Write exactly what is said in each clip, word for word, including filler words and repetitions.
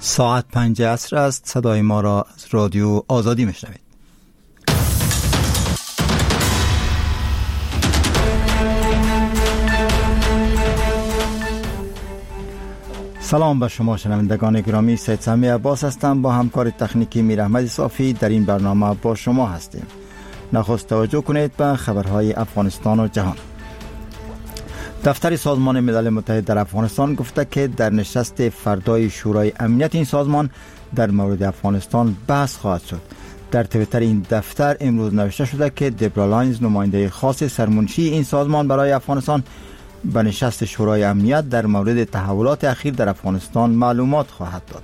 ساعت پنج عصر است. صدای ما را از رادیو آزادی میشنوید. سلام به شما شنوندگان گرامی، سید سمی عباس هستم. با همکار تکنیکی میر احمد صافی در این برنامه با شما هستیم. نخست توجه کنید به خبرهای افغانستان و جهان. دفتر سازمان ملل متحد در افغانستان گفته که در نشست فردای شورای امنیت این سازمان در مورد افغانستان بحث خواهد شد. در توییتر این دفتر امروز نوشته شده که دبرا لاینز، نماینده خاص سرمنشی این سازمان برای افغانستان، به نشست شورای امنیت در مورد تحولات اخیر در افغانستان معلومات خواهد داد.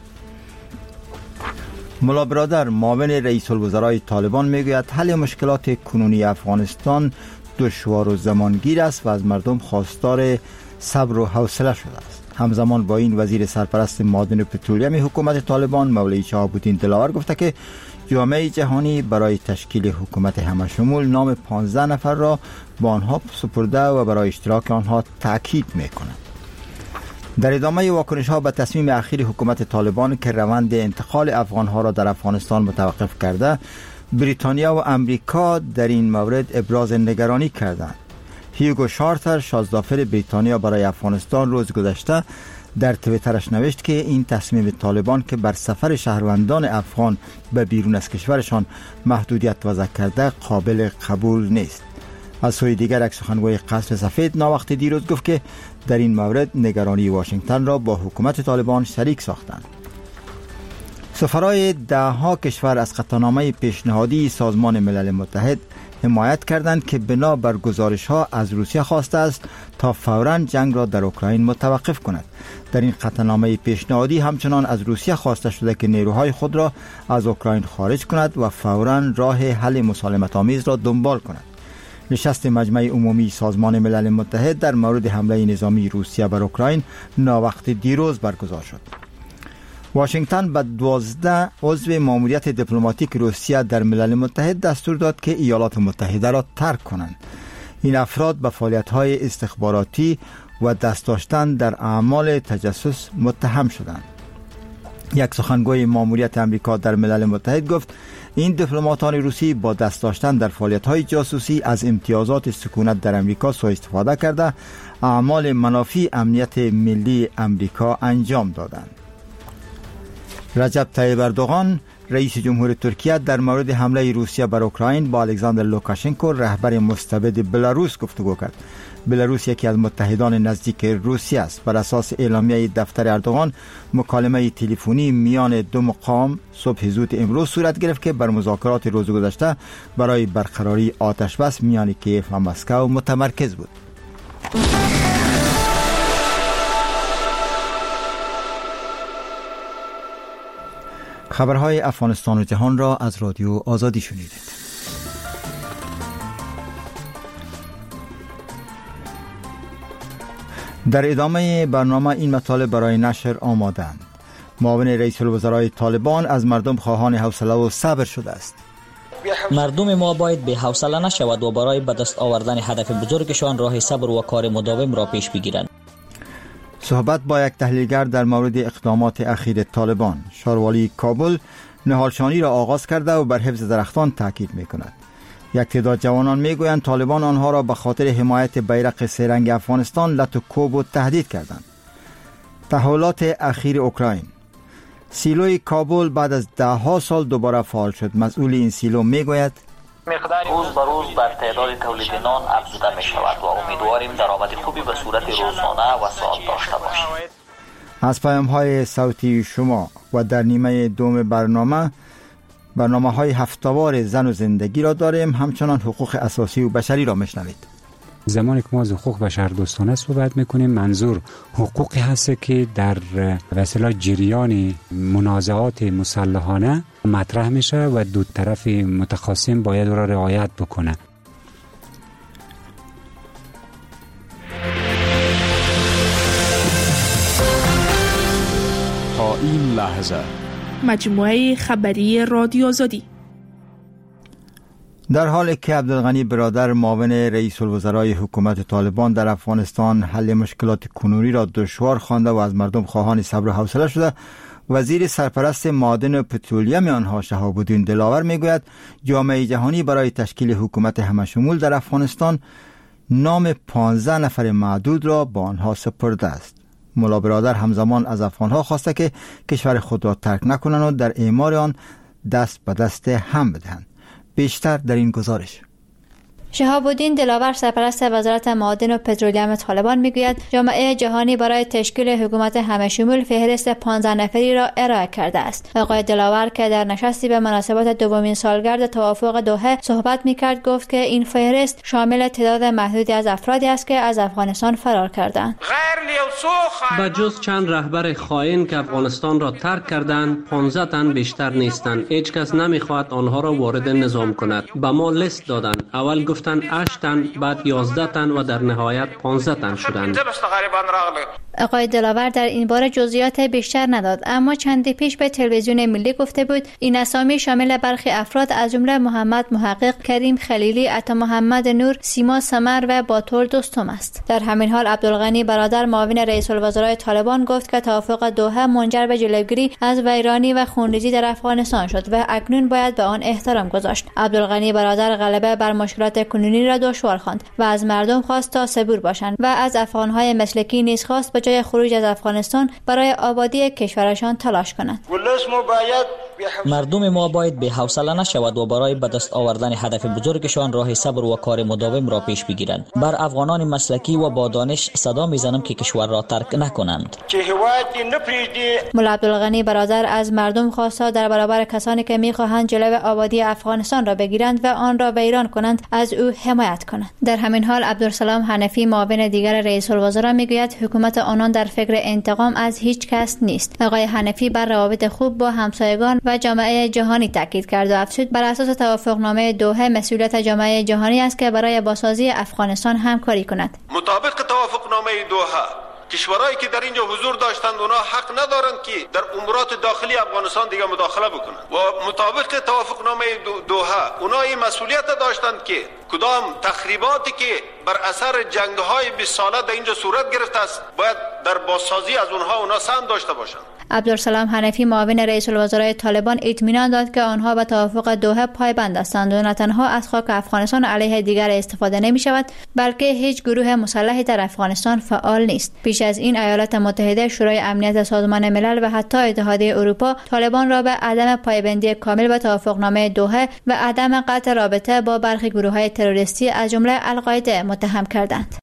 ملا برادر، معاون رئیس الوزرای طالبان، میگوید حل مشکلات کنونی افغانستان دشوار و زمانگیر است و از مردم خواستار صبر و حوصله شده است. همزمان با این وزیر سرپرست معادن و پترولیوم حکومت طالبان مولوی شهاب الدین دلاور گفته که جامعه جهانی برای تشکیل حکومت همشمول نام پانزده نفر را با آنها سپرده و برای اشتراک آنها تأکید می‌کند. در ادامه واکنش ها به تصمیم اخیر حکومت طالبان که روند انتقال افغان ها را در افغانستان متوقف کرده، بریتانیا و امریکا در این مورد ابراز نگرانی کردند. هیوگو شارتر، شازدافر بریتانیا برای افغانستان، روز گذشته در توییترش نوشت که این تصمیم طالبان که بر سفر شهروندان افغان به بیرون از کشورشان محدودیت وضع کرده قابل قبول نیست. از سوی دیگر یک سخنگوی قصر سفید ناوقت دیروز گفت که در این مورد نگرانی واشنگتن را با حکومت طالبان شریک ساختند. سفرای ده ها کشور از قطعنامه پیشنهادی سازمان ملل متحد حمایت کردند که بنا بر گزارش ها از روسیه خواسته است تا فوراً جنگ را در اوکراین متوقف کند. در این قطعنامه پیشنهادی همچنان از روسیه خواسته شده که نیروهای خود را از اوکراین خارج کند و فوراً راه حل مسالمت آمیز را دنبال کند. نشست مجمع عمومی سازمان ملل متحد در مورد حمله نظامی روسیه بر اوکراین ناوقت دیروز برگزار شد. واشنگتن به دوازده عضو ماموریت دیپلماتیک روسیه در ملل متحد دستور داد که ایالات متحده را ترک کنند. این افراد به فعالیت‌های استخباراتی و دست داشتن در اعمال تجسس متهم شدند. یک سخنگوی ماموریت امریکا در ملل متحد گفت این دیپلماتان روسی با دست داشتن در فعالیت‌های جاسوسی از امتیازات سکونت در امریکا سوء استفاده کرده اعمال منافی امنیت ملی امریکا انجام دادند. رجب طیب اردوغان، رئیس جمهور ترکیه، در مورد حمله روسیه بر اوکراین با الکساندر لوکاشنکو، رهبر مستبد بلاروس، گفتگو کرد. بلاروس یکی از متحدان نزدیک روسیه است. بر اساس اعلامیه دفتر اردوغان، مکالمه تلفنی میان دو مقام صبح زود امروز صورت گرفت که بر مذاکرات روز گذشته برای برقراری آتش بس میان کیف و مسکو متمرکز بود. خبرهای افغانستان و جهان را از رادیو آزادی شنیدید. در ادامه برنامه این مطالب برای نشر آمادند. معاون رئیس الوزرای طالبان از مردم خواهان حوصله و صبر شده است. مردم ما باید به حوصله نشود و برای به دست آوردن هدف بزرگشان راه صبر و کار مداوم را پیش بگیرند. صحبت با یک تحلیلگر در مورد اقدامات اخیر طالبان. شاروالی کابل نهالشانی را آغاز کرده و بر حفظ درختان تاکید می‌کند. یک تعداد جوانان میگویند طالبان آنها را به خاطر حمایت بیرق سه رنگ افغانستان لط و کوب و تهدید کردند. تحولات اخیر اوکراین. سیلوی کابل بعد از ده ها سال دوباره فعال شد. مسئول این سیلو میگوید روز به روز بر تعداد تولید نان افزوده می شود و امیدواریم درآمد خوبی به صورت روزانه و ساعت داشته باشیم. از پیام های صوتی شما و در نیمه دوم برنامه برنامه های هفته‌وار زن و زندگی را داریم. همچنان حقوق اساسی و بشری را میشنوید. زمانی که ما از حقوق بشر دوستانه صحبت میکنیم، منظور حقوقی هست که در وسیله جریان منازعات مسلحانه مطرح میشه و دو طرف متخاصم باید را رعایت بکنه. تا این لحظه مجموعه خبری رادیو آزادی. در حالی که عبدالغنی برادر معاون رئیس الوزرای حکومت طالبان در افغانستان حل مشکلات کنونی را دشوار خوانده و از مردم خواهان صبر و حوصله شده، وزیر سرپرست معادن و پترولیم آنها شهاب الدین دلاور میگوید جامعه جهانی برای تشکیل حکومت همشمول در افغانستان نام پانزده نفر معدود را با آنها سپرده است. ملا برادر همزمان از افغانها خواسته که کشور خود را ترک نکنند و در اعمار آن دست به دست هم بدهند. بیشتر در این گزارش. شهاب الدین دلاور سرپرست وزارت معادن و پترولیم طالبان میگوید جامعه جهانی برای تشکیل حکومت همشمول فهرست پانزده نفری را ارائه کرده است. آقای دلاور که در نشستی به مناسبت دومین سالگرد توافق دوحه صحبت میکرد گفت که این فهرست شامل تعداد محدودی از افرادی است که از افغانستان فرار کردند. با جز چند رهبر خائن که افغانستان را ترک کردند، پانزده تن بیشتر نیستند. هیچ کس نمیخواهد آنها را وارد نظام کند. به ما لیست دادند. اول گفتند هشت تن، بعد یازده تن و در نهایت پانزده تن شدند. آقای دلاور در این باره جزئیات بیشتر نداد، اما چندی پیش به تلویزیون ملی گفته بود این اسامی شامل برخی افراد از جمله محمد محقق، کریم خلیلی، عطا محمد نور، سیما سمر و باتور دوستم است. در همین حال عبدالغنی برادر معاون رئیس الوزراء طالبان گفت که توافق دوحه منجر به جلوگیری از ویرانی و خونریزی در افغانستان شد و اکنون باید به آن احترام گذاشت. عبدالغنی برادر غلبه بر مشکلات کنونی را دشوار خواند و از مردم خواست تا صبور باشند و از افغانهای مسلکی نیز خواست به جای خروج از افغانستان برای آبادی کشورشان تلاش کنند. مردم ما باید به حوصله نشود و برای به دست آوردن هدف بزرگشان راه صبر و کار مداوم را پیش بگیرند. بر افغانان مسلکی و با دانش صدا میزنم که کشور را ترک نکنند. ملا عبدالغنی برادر از مردم خواسته در برابر کسانی که میخواهند جلوی آبادی افغانستان را بگیرند و آن را ویران کنند از او حمایت کنند. در همین حال عبدالسلام حنفی معاون دیگر رئیس الوزراء میگوید حکومت آنان در فکر انتقام از هیچ کس نیست. آقای حنفی بر روابط خوب با همسایگان و جامعه جهانی تاکید کرد و افزود بر اساس توافقنامه دوحه مسئولیت جامعه جهانی است که برای بازسازی افغانستان همکاری کند. مطابق توافقنامه دوحه کشورهایی که در اینجا حضور داشتند اونا حق ندارند که در امورات داخلی افغانستان دیگه مداخله بکنند و مطابق توافقنامه دوحه اونا این مسئولیت داشتند که کدام تخریباتی که بر اثر جنگ‌های بیست ساله در اینجا صورت گرفته است باید در بازسازی از اونها اونا سهم داشته باشند. عبدالسلام حنفی معاون رئیس الوزراء طالبان اطمینان داد که آنها به توافق دوحه پایبند هستند و نه تنها از خاک افغانستان علیه دیگر استفاده نمی شود بلکه هیچ گروه مسلحی در افغانستان فعال نیست. پیش از این ایالات متحده، شورای امنیت سازمان ملل و حتی اتحادیه اروپا طالبان را به عدم پایبندی کامل به توافقنامه دوحه و عدم قطع رابطه با برخی گروه‌های تروریستی از جمله القاعده متهم کردند.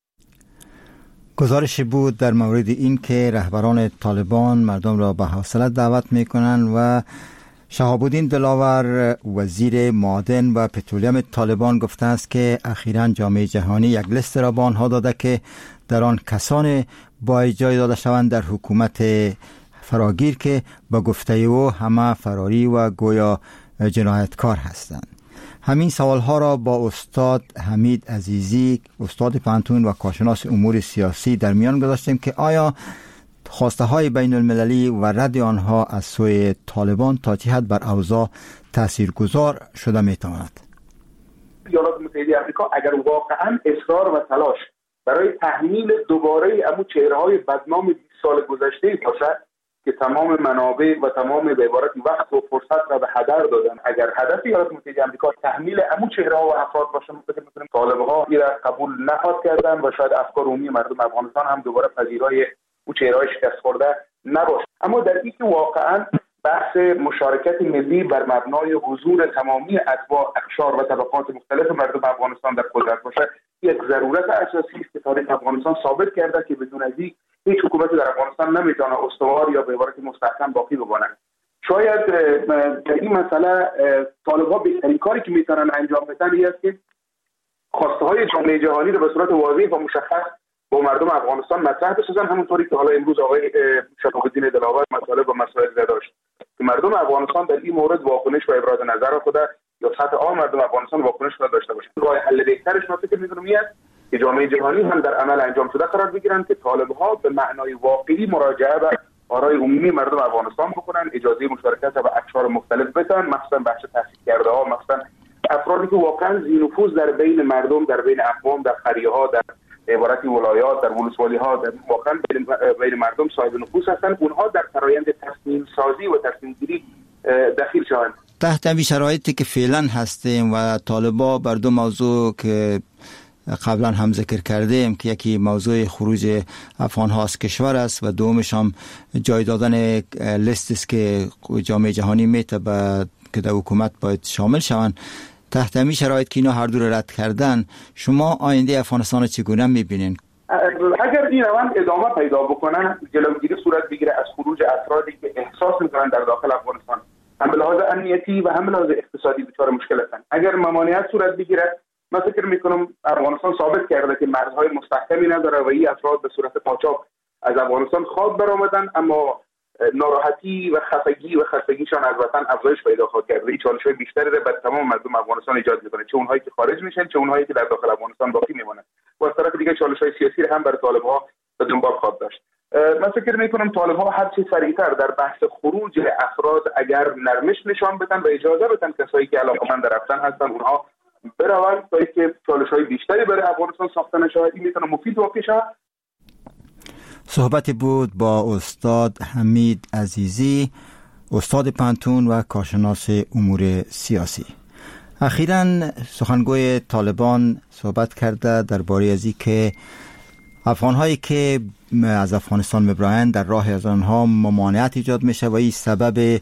گزارشی بود در مورد این که رهبران طالبان مردم را به حوصله دعوت میکنند و شهاب الدین دلاور وزیر معادن و پترولیم طالبان گفته است که اخیراً جامعه جهانی یک لیست را به آنها داده که در آن کسان باید جای داده شوند در حکومت فراگیر که با گفته او همه فراری و گویا جنایتکار هستند. همین سوالها را با استاد حمید عزیزی، استاد پانتون و کارشناس امور سیاسی در میان گذاشتیم که آیا خواسته های بین المللی و رد آنها از سوی طالبان تا چه حد بر اوضاع تاثیرگذار شده میتواند؟ ایالات متحده آمریکا اگر واقعا اصرار و تلاش برای تحمیل دوباره امو چهره‌های بدنام بیست سال گذشته باشد که تمام منابع و تمام به عبارت وقت و فرصت را به هدر دادن، اگر هدف ایالات متحده آمریکا تحمیل امو چهره‌ها و افراد باشه، فکر می‌کنم طالب‌ها این را قبول نخواهد کردن و شاید افکار عمومی مردم افغانستان هم دوباره پذیرای اون چهره‌های شکست خورده نباشه. اما در اینکه واقعا بحث مشارکت ملی بر مبنای حضور تمامی اتباع، اقشار و طبقات مختلف مردم افغانستان در قدرت باشه، یک ضرورت اساسی است که تاریخ افغانستان ثابت کرده که بدون از این هیچ حکومتی در افغانستان نمیتونه استوار یا به عبارت مستحکم باقی بمانه. شاید در این مسئله طالب‌ها بهترین کاری که میتونن انجام بدن این است که خواسته های جامعه جهانی رو به صورت واضح و مشخص با مردم افغانستان مطرح بسازن، همونطوری که حالا امروز آقای شهاب الدین دلاور مطالب و مسائل داشت که مردم افغانستان در این مورد واکنش و ابراز نظر خود یا سطح عام مردم افغانستان واکنش خود داشته باشه. راه حل بهترش من فکر می‌کنم میاد که جامعه جهانی هم در عمل انجام شده قرار بگیرن که طالب‌ها به معنای واقعی مراجعه به آرای عمومی مردم افغانستان بکنن، اجازه مشارکت و اقشار مختلف بدن، مخصوصا بخش تحصیل کرده ها، مخصوصا افرادی که واقعا ذی نفوذ در بین مردم، در بین اقوام، در قریه‌ها، در عبارت ولایات در ولسوالی ها واقعا بین مردم صاحب نفوذ هستند، اونها در فرآیند تصمیم سازی و تصمیم گیری دخیل شوند. تحت همین شرایطی که فعلا هستیم و طالبا بر دو موضوع که قبلا هم ذکر کردیم که یکی موضوع خروج افغان ها از کشور است و دومش هم جای دادن لیست است که جامعه جهانی میتونه که در حکومت باید شامل شوند، تحت همین شرایط که اینا هر دو رد کردن، شما آینده افغانستان چگونه میبینین؟ اگر این روند ادامه پیدا بکنه، جلوگیری صورت بگیره از خروج افرادی که احساس میکنن در داخل افغانستان هم به لحاظ امنیتی و هم به لحاظ اقتصادی دچار مشکل هستند، اگر ممانعت صورت بگیره، من فکر میکنم افغانستان ثابت کرده که مرزهای مستحکمی نداره و این افراد به صورت قاچاق از افغانستان خواب برآمدن، اما ناراحتی و خفگی و خستگیشان از وطن افزایش پیدا خواهد کرد و این چالش‌های بیشتری را بر تمام مردم افغانستان ایجاد می‌کنه، چه اونهایی که خارج میشن چه اونهایی که در داخل افغانستان باقی میمونن و از طرف دیگه چالش‌های سیاسی را هم بر طالب‌ها به دنبال خواهد داشت. من فکر می‌کنم طالب‌ها هر چه سریعتر در بحث خروج افراد اگر نرمش نشان بدن و اجازه بدن کسایی که علاقه‌مند رفتن هستن اونها بروند تا اینکه چالش‌های بیشتری برای افغانستان ساخته نشه، این میتونه مفید واقع شه. صحبت بود با استاد حمید عزیزی، استاد پانتون و کارشناس امور سیاسی. اخیراً سخنگوی طالبان صحبت کرده درباره از اینکه افغان‌هایی که از افغانستان می‌برند در راه از آنها ممانعت ایجاد میشه و این سبب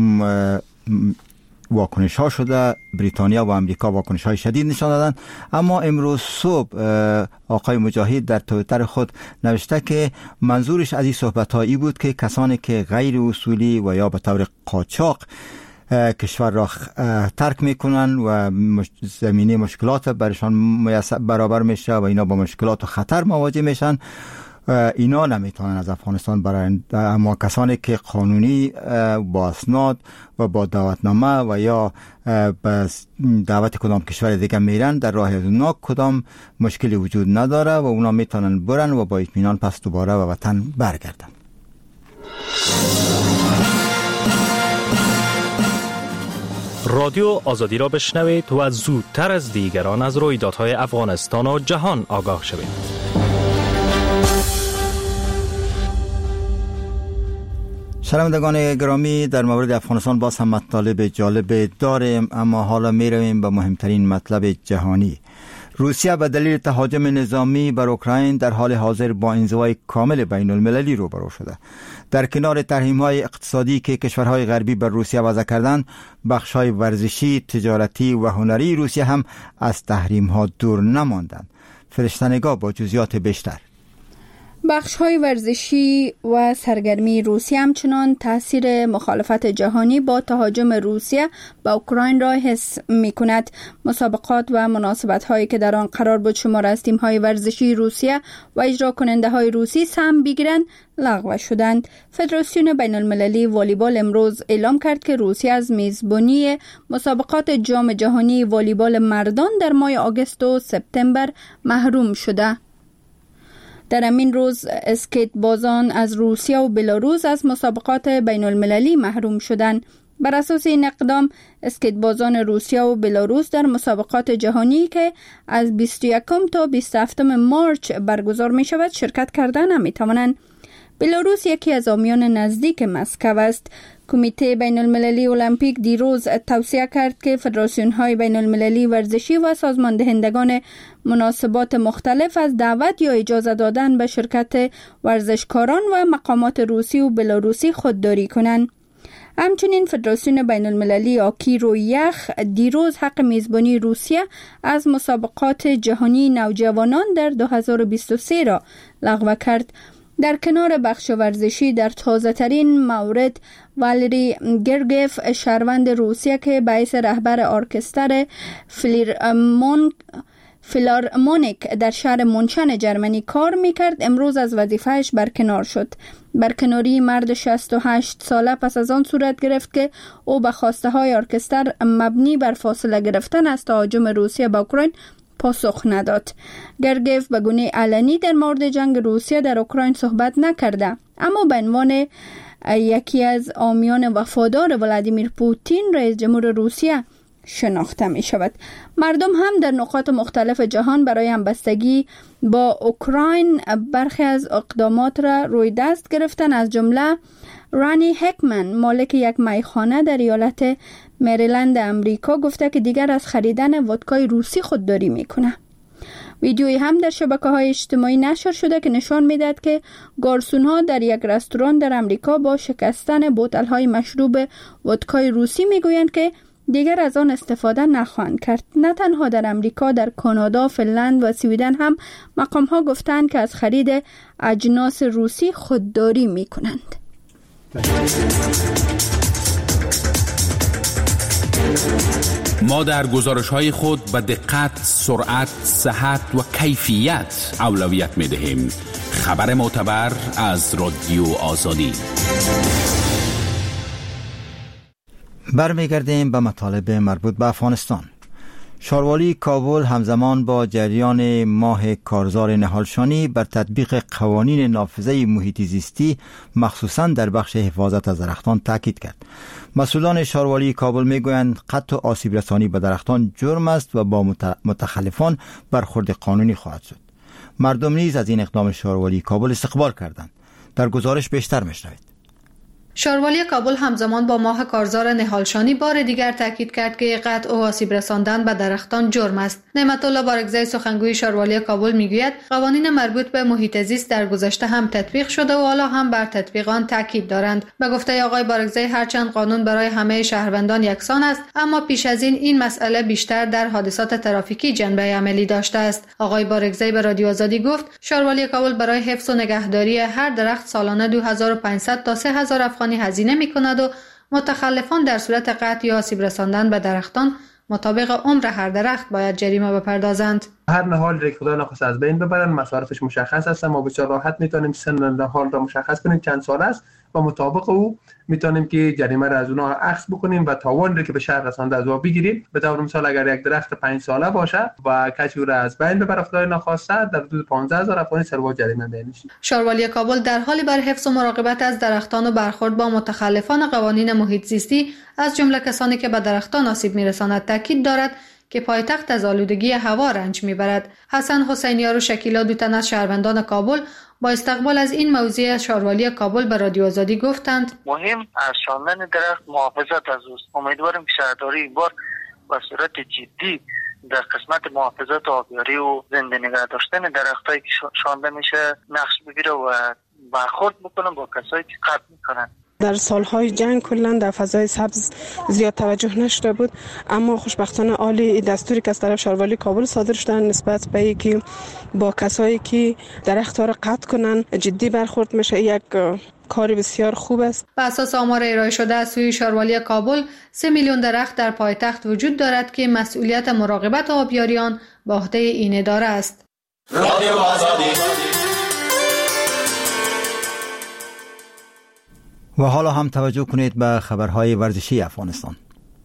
واکنش ها شده. بریتانیا و امریکا واکنش های شدید نشان دادن، اما امروز صبح آقای مجاهد در توییتر خود نوشته که منظورش از این صحبت هایی بود که کسانی که غیر اصولی و یا به طور قاچاق کشور را ترک میکنن و زمینه مشکلات برشان برابر میشه و اینا با مشکلات و خطر مواجه میشن، اینا نمیتونن از افغانستان برن، اما کسانی که قانونی با اسناد و با دعوتنامه و یا به دعوت کدام کشور دیگه میرن، در راه از اونا کدام مشکلی وجود نداره و اونا میتونن برن و با اطمینان پس دوباره به وطن برگردن. رادیو آزادی را بشنوید و زودتر از دیگران از رویدادهای افغانستان و جهان آگاه شوید. شنوندگان گرامی، در مورد افغانستان باز هم مطالب جالب داریم، اما حالا می رویم به مهمترین مطلب جهانی. روسیه به دلیل تهاجم نظامی بر اوکراین در حال حاضر با انزوای کامل بین المللی روبرو شده. در کنار تحریم‌های اقتصادی که کشورهای غربی بر روسیه وضع کردند، بخش‌های ورزشی، تجارتی و هنری روسیه هم از تحریم‌ها دور نماندند. فرشته نگاه با جزئیات بیشتر. بخش‌های ورزشی و سرگرمی روسیه همچنان تاثیر مخالفت جهانی با تهاجم روسیه به اوکراین را حس می‌کند. مسابقات و مناسبت‌هایی که در آن قرار بود شمار از تیم‌های ورزشی روسیه و اجرا کننده‌های روسی سهم بگیرند لغو شدند. فدراسیون بین‌المللی والیبال امروز اعلام کرد که روسیه از میزبانی مسابقات جام جهانی والیبال مردان در ماه آگوست و سپتامبر محروم شده. در همین روز اسکیت بازان از روسیه و بلاروس از مسابقات بین المللی محروم شدند. بر اساس این اقدام اسکیت بازان روسیه و بلاروس در مسابقات جهانی که از بیست و یکم تا بیست و هفتم مارچ برگزار می شود شرکت کردن نمی توانند. بلاروس یکی از حامیان نزدیک مسکو است. کمیته بین المللی المپیک دیروز توصیه کرد که فدراسیون‌های بین المللی ورزشی و سازماندهندگان مناسبات مختلف از دعوت یا اجازه دادن به شرکت ورزشکاران و مقامات روسی و بلاروسی خودداری کنند. همچنین فدراسیون بین المللی آکی رو یخ دیروز حق میزبانی روسیه از مسابقات جهانی نوجوانان در دو هزار و بیست و سه را لغو کرد. در کنار بخش ورزشی در تازه ترین مورد والری گرگیف شهروند روسیه که باعث رهبر ارکستر فیلارمون فیلارمونیک در شهر مونشن جرمنی کار میکرد امروز از وظیفهش برکنار شد. برکناری مرد شصت و هشت ساله پس از آن صورت گرفت که او به خواسته های ارکستر مبنی بر فاصله گرفتن از تهاجم روسیه به اوکراین پاسخ نداد. گرگیف به گونه علنی در مورد جنگ روسیه در اوکراین صحبت نکرده، اما به عنوان یکی از حامیان وفادار ولادیمیر پوتین رئیس جمهور روسیه شناخته می شود. مردم هم در نقاط مختلف جهان برای همبستگی با اوکراین برخی از اقدامات را روی دست گرفتن، از جمله رانی هکمن مالک یک میخانه در ایالت مریلند امریکا گفته که دیگر از خریدن ودکای روسی خودداری میکنه. ویدیویی هم در شبکه‌های اجتماعی نشر شده که نشان میدهد که گارسون‌ها در یک رستوران در امریکا با شکستن بوتل‌های مشروب ودکای روسی میگویند که دیگر از آن استفاده نخواهند کرد. نه تنها در امریکا، در کانادا، فنلند و سویدن هم مقام‌ها گفتند که از خرید اجناس روسی خودداری میکنند. ما در گزارش‌های خود به دقت، سرعت، صحت و کیفیت اولویت می‌دهیم. خبر معتبر از رادیو آزادی. برمیگردیم به مطالب مربوط به افغانستان. شاروالی کابل همزمان با جریان ماه کارزار نهالشانی بر تطبیق قوانین نافذه محیط زیستی مخصوصاً در بخش حفاظت از درختان تاکید کرد. مسئولان شاروالی کابل میگویند قطع و آسیب رسانی به درختان جرم است و با متخلفان برخورد قانونی خواهد شد. مردم نیز از این اقدام شاروالی کابل استقبال کردند. در گزارش بیشتر میشنوید. شاروالی کابل همزمان با ماه کارزار نهالشانی بار دیگر تاکید کرد که قطع و آسیب رساندن به درختان جرم است. نعمت الله بارگزای سخنگوی شاروالی کابل میگوید قوانین مربوط به محیط زیست در گذشته هم تطبیق شده و حالا هم بر تطبیق آن تاکید دارند. به گفته آقای بارگزای هرچند قانون برای همه شهروندان یکسان است، اما پیش از این این مسئله بیشتر در حادثات ترافیکی جنبه عملی داشته است. آقای بارگزای به رادیو آزادی گفت شاروالی کابل برای حفظ و نگهداری هر درخت سالانه دو هزار و پانصد تا سه هزار افغانی هزینه می کند و متخلفان در صورت قطع یا آسیب رساندن به درختان مطابق عمر هر درخت باید جریمه بپردازند. هر نهال را خدا نخواسته از بین ببرن، مصارفش مشخص است، ما بسیار راحت میتونیم سن نهال را مشخص کنیم چند سال است و مطابق او میتونیم که جریمه را از اونها اخذ بکنیم و تاوان را که به شهر رسانده از او بگیریم. به طور مثال اگر یک درخت پنج ساله باشه و کسی او را از بین ببره خدای نخواسته در حدود پانزده هزار افغانی سروا جریمه بینشید. شاروالی کابل در حالی بر حفظ و مراقبت از درختان و برخورد با متخلفان قوانین محیط زیستی از جمله کسانی که به درختان آسیب میرساند تاکید دارد که پایتخت از آلودگی هوا رنج میبرد. حسن حسینیار و شکیلا دو تن از شهروندان کابل با استقبال از این موضوع شاروالی کابل به رادیو آزادی گفتند مهم از شاندن درخت محافظت از اوست. امیدوارم که شهرداری این بار به صورت جدی در قسمت محافظت آبیاری و زنده نگه داشتن درختایی که شانده میشه نقش بگیره و برخورد بکنه با کسایی که قطع میکنن. در سالهای جنگ کلا در فضای سبز زیاد توجه نشده بود، اما خوشبختانه عالی دستوری که از طرف شاروالی کابل صادر شدن نسبت به اینکه با کسایی که درخت‌ها را قطع کنن جدی برخورد میشه، یک کاری بسیار خوب است. بر اساس آمار ارائه شده از سوی شاروالی کابل سه میلیون درخت در پایتخت وجود دارد که مسئولیت مراقبت آبیاریان به عهده این اداره است. رادیو آزادی. و حالا هم توجه کنید به خبرهای ورزشی افغانستان.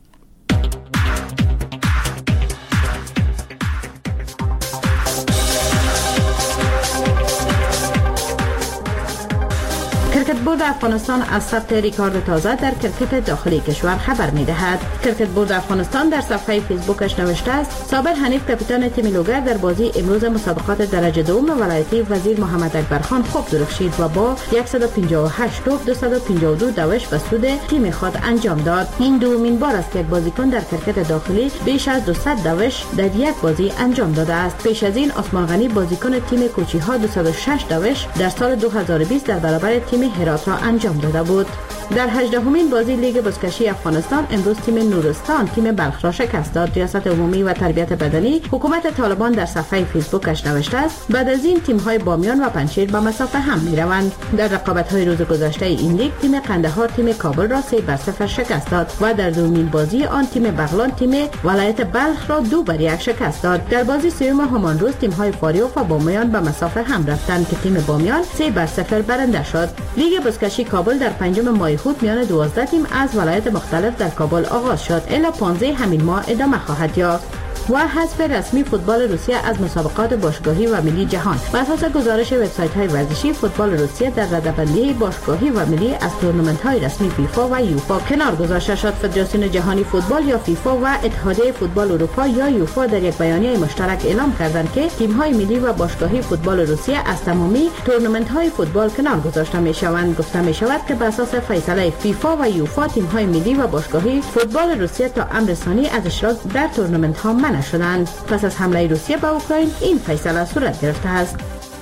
کرکت بورد افغانستان از ثبت ریکارد تازه در کرکت داخلی کشور خبر می‌دهد. کرکت بورد افغانستان در صفحه فیسبوکش نوشته است: صابر حنیف کاپیتان تیم لوگر در بازی امروز مسابقات درجه دوم ولایتی وزیر محمد اکبرخان خوب درخشید و با صد و پنجاه و هشت توپ دویست و پنجاه و دو دوش به سود تیم خود انجام داد. این دومین بار است که یک بازیکن در کرکت داخلی بیش از دویست دوش در یک بازی انجام داده است. پیش از این عثمان غنی بازیکن تیم کوچی‌ها دویست و شش دوش در سال دو هزار و بیست در برابر تیم هرات را انجام داده بود. در هجدهمین بازی لیگ بزکشی افغانستان امروز تیم نورستان تیم بلخ را شکست داد. ریاست عمومی و تربیت بدنی حکومت طالبان در صفحه فیسبوکش نوشته است: بعد از این تیم‌های بامیان و پنجشیر به مسافه هم می‌روند. در رقابت‌های روز گذشته این لیگ تیم قندهار تیم کابل را سه بر صفر شکست داد و در دومین بازی آن تیم بغلان تیم ولایت بلخ را دو بر یک شکست داد. در بازی سوم همان روز تیم‌های فاریوف و بامیان به مسافه هم رفتند که تیم بامیان سه بر صفر برنده شد. لیگ بزکشی کابل در پنجم ماه خود میان دوازده تیم از ولایت مختلف در کابل آغاز شد. الی پانزده همین ماه ادامه خواهد یافت. و حذف رسمی فوتبال روسیه از مسابقات باشگاهی و ملی جهان. بر اساس گزارش وبسایت‌های ورزشی، فوتبال روسیه در رده‌بندی باشگاهی و ملی از تورنمنت‌های رسمی فیفا و یوفا کنار گذاشته شد. فدراسیون جهانی فوتبال یا فیفا و اتحادیه فوتبال اروپا یا یوفا در یک بیانیه مشترک اعلام کردند که تیم‌های ملی و باشگاهی فوتبال روسیه از تمامی تورنمنت‌های فوتبال کنار گذاشته می‌شوند. گفته می‌شود که بر اساس فیصله فیفا و یوفا تیم‌های ملی و باشگاهی فوتبال روسیه تا امر ثانی از اشتراک در تورنمنت‌ها منع شدند. پس از حمله روسیه به اوکراین این فیصله صورت گرفته است.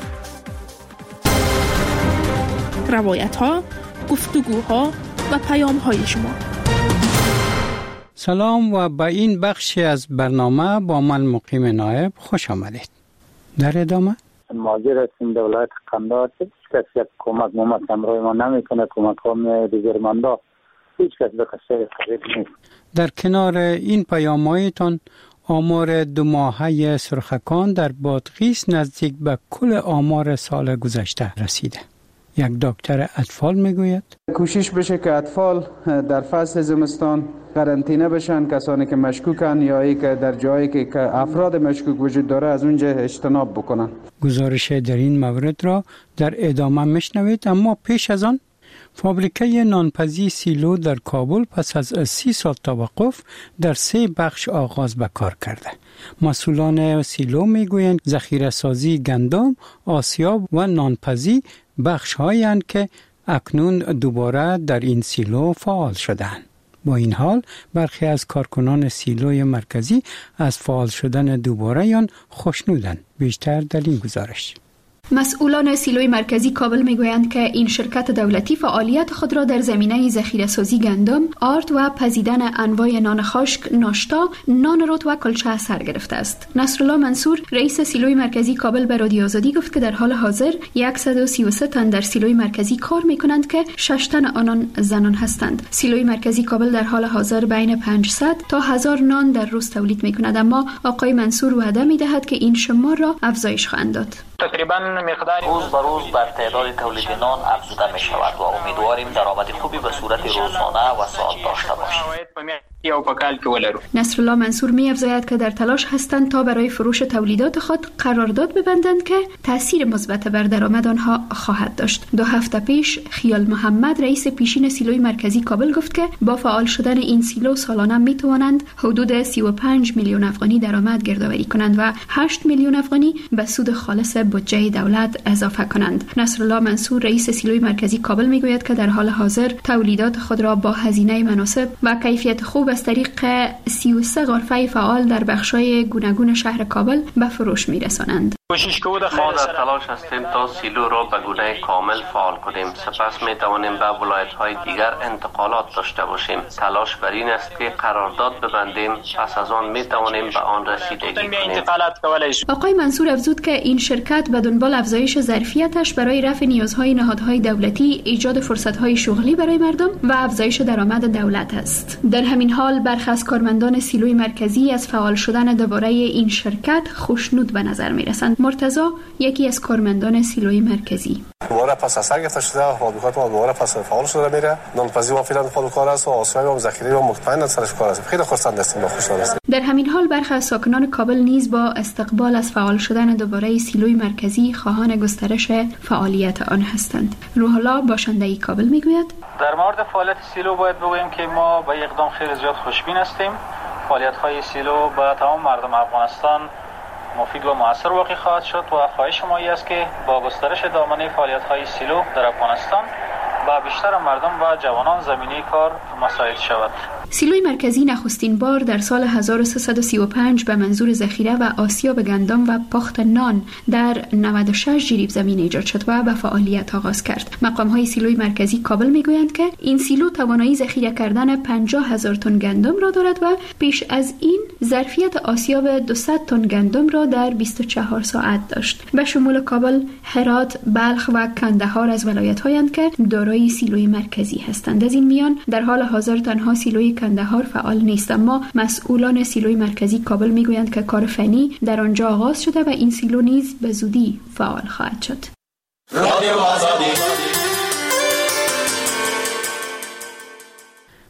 روایت‌ها، گفتگوها و پیام‌های شما. سلام و به این بخشی از برنامه با من مقیم نایب خوش آمدید. در ادامه مهاجر هستیم در ولایت قندهار. هیچ کس یک کمک مومت همراه ما نمیکنه. کمک ها میاد دیگر مندا هیچ کس به قصه قریب نیست. در کنار این پیام‌هایتان آمار دو ماهه سرخکان در بادغیس نزدیک به کل آمار سال گذشته رسیده. یک دکتر اطفال میگوید کوشش بشه که اطفال در فصل زمستان قرنطینه بشن، کسانی که مشکوکن یا ای که در جایی که افراد مشکوک وجود داره از اونجا اجتناب بکنن. گزارش در این مورد را در ادامه میشنوید، اما پیش از آن فابریکه نانپزی سیلو در کابل پس از سی سال توقف در سه بخش آغاز به کار کرده. مسئولان سیلو میگویند ذخیره سازی گندم، آسیاب و نانپزی بخش هایند که اکنون دوباره در این سیلو فعال شدند. با این حال برخی از کارکنان سیلوی مرکزی از فعال شدن دوباره آن خوشنودند. بیشتر در این گزارش. مسئولان سیلوی مرکزی کابل میگویند که این شرکت دولتی فعالیت خود را در زمینه ذخیره سازی گندم، آرد و پزیدن انواع نان خشک، ناشتا، نان رود و کلچه سر گرفته است. نصرالله منصور رئیس سیلوی مرکزی کابل به رادیو آزادی گفت که در حال حاضر صد و سی و سه تن در سیلوی مرکزی کار میکنند که شش تن آنان زنان هستند. سیلوی مرکزی کابل در حال حاضر بین پانصد تا هزار نان در روز تولید میکند، اما آقای منصور وعده میدهد که این شمار را افزایش خواهند داد. تقریبا مقدار روز به روز بر تعداد تولید نان افزوده می شود و امیدواریم درآمد خوبی به صورت روزانه و ساعت داشته باشیم. نصرالله منصور می افزاید که در تلاش هستند تا برای فروش تولیدات خود قرارداد ببندند که تاثیر مثبت بر درآمد آنها خواهد داشت. دو هفته پیش خیال محمد رئیس پیشین سیلوی مرکزی کابل گفت که با فعال شدن این سیلو سالانه می توانند حدود سی و پنج میلیون افغانی درآمد گردآوری کنند و هشت میلیون افغانی به سود خالص بودجه دولت اضافه کنند. نصرالله منصور رئیس سیلوی مرکزی کابل می گوید که در حال حاضر تولیدات خود را با هزینه مناسب و کیفیت خوب از طریق سی و سه غرفه فعال در بخش‌های گوناگون شهر کابل به فروش می‌رسانند. ما در تلاش هستیم تا سیلو را به گونه کامل فعال کنیم. سپس می توانیم به ولایت‌های دیگر انتقالات داشته باشیم. تلاش بر این است که قرارداد ببندیم، پس از آن می توانیم به آن رسیدگی کنیم. آقای منصور افزود که این شرکت به دنبال افزایش ظرفیتش برای رفع نیازهای نهادهای دولتی، ایجاد فرصت‌های شغلی برای مردم و افزایش درآمد دولت است. در همین حال برخی از کارمندان سیلوی مرکزی از فعال شدن دوباره این شرکت خوشنود به نظر می‌رسند. مرتضی یکی از کارمندان سیلوی مرکزی دوباره پس از سر گرفته شده، فابریکات ما دوباره پس فعال شده میره. نانپزی و فعلا فعال کار است و آسیاب و ذخیره و مطمئن سرش کار است. خیلی خرسند هستیم و خوشحال هستیم. در همین حال برخی از ساکنان کابل نیز با استقبال از فعال شدن دوباره سیلوی مرکزی خواهان گسترش فعالیت آن هستند. روح الله باشنده کابل میگوید در مورد فعالیت سیلو باید بگوییم که ما با اقدام خیلی زیاد خوشبین هستیم. فعالیت‌های سیلو به تمام مردم افغانستان مفید و مؤثر واقع خواهد شد و خواهش ما است که با گسترش دامنه فعالیت‌های سیلو در افغانستان با بیشتر مردم و جوانان زمینه کار مساعد شود. سیلوی مرکزی نخستین بار در سال هزار و سیصد و سی و پنج به منظور ذخیره و آسیاب گندم و پخت نان در نود و شش جریب زمین ایجاد شد و به فعالیت آغاز کرد. مقام‌های سیلوی مرکزی کابل میگویند که این سیلو توانایی ذخیره کردن پنجاه هزار تن گندم را دارد و پیش از این ظرفیت آسیاب دویست تن گندم را در بیست و چهار ساعت داشت. به شمول کابل، هرات، بلخ و کندهار از ولایت‌هایند که دارای سیلوی مرکزی هستند. از این میان در حال حاضر تنها سیلوی کندهار فعال نیست، اما مسئولان سیلوی مرکزی کابل میگویند که کار فنی در آنجا آغاز شده و این سیلو نیز به زودی فعال خواهد شد.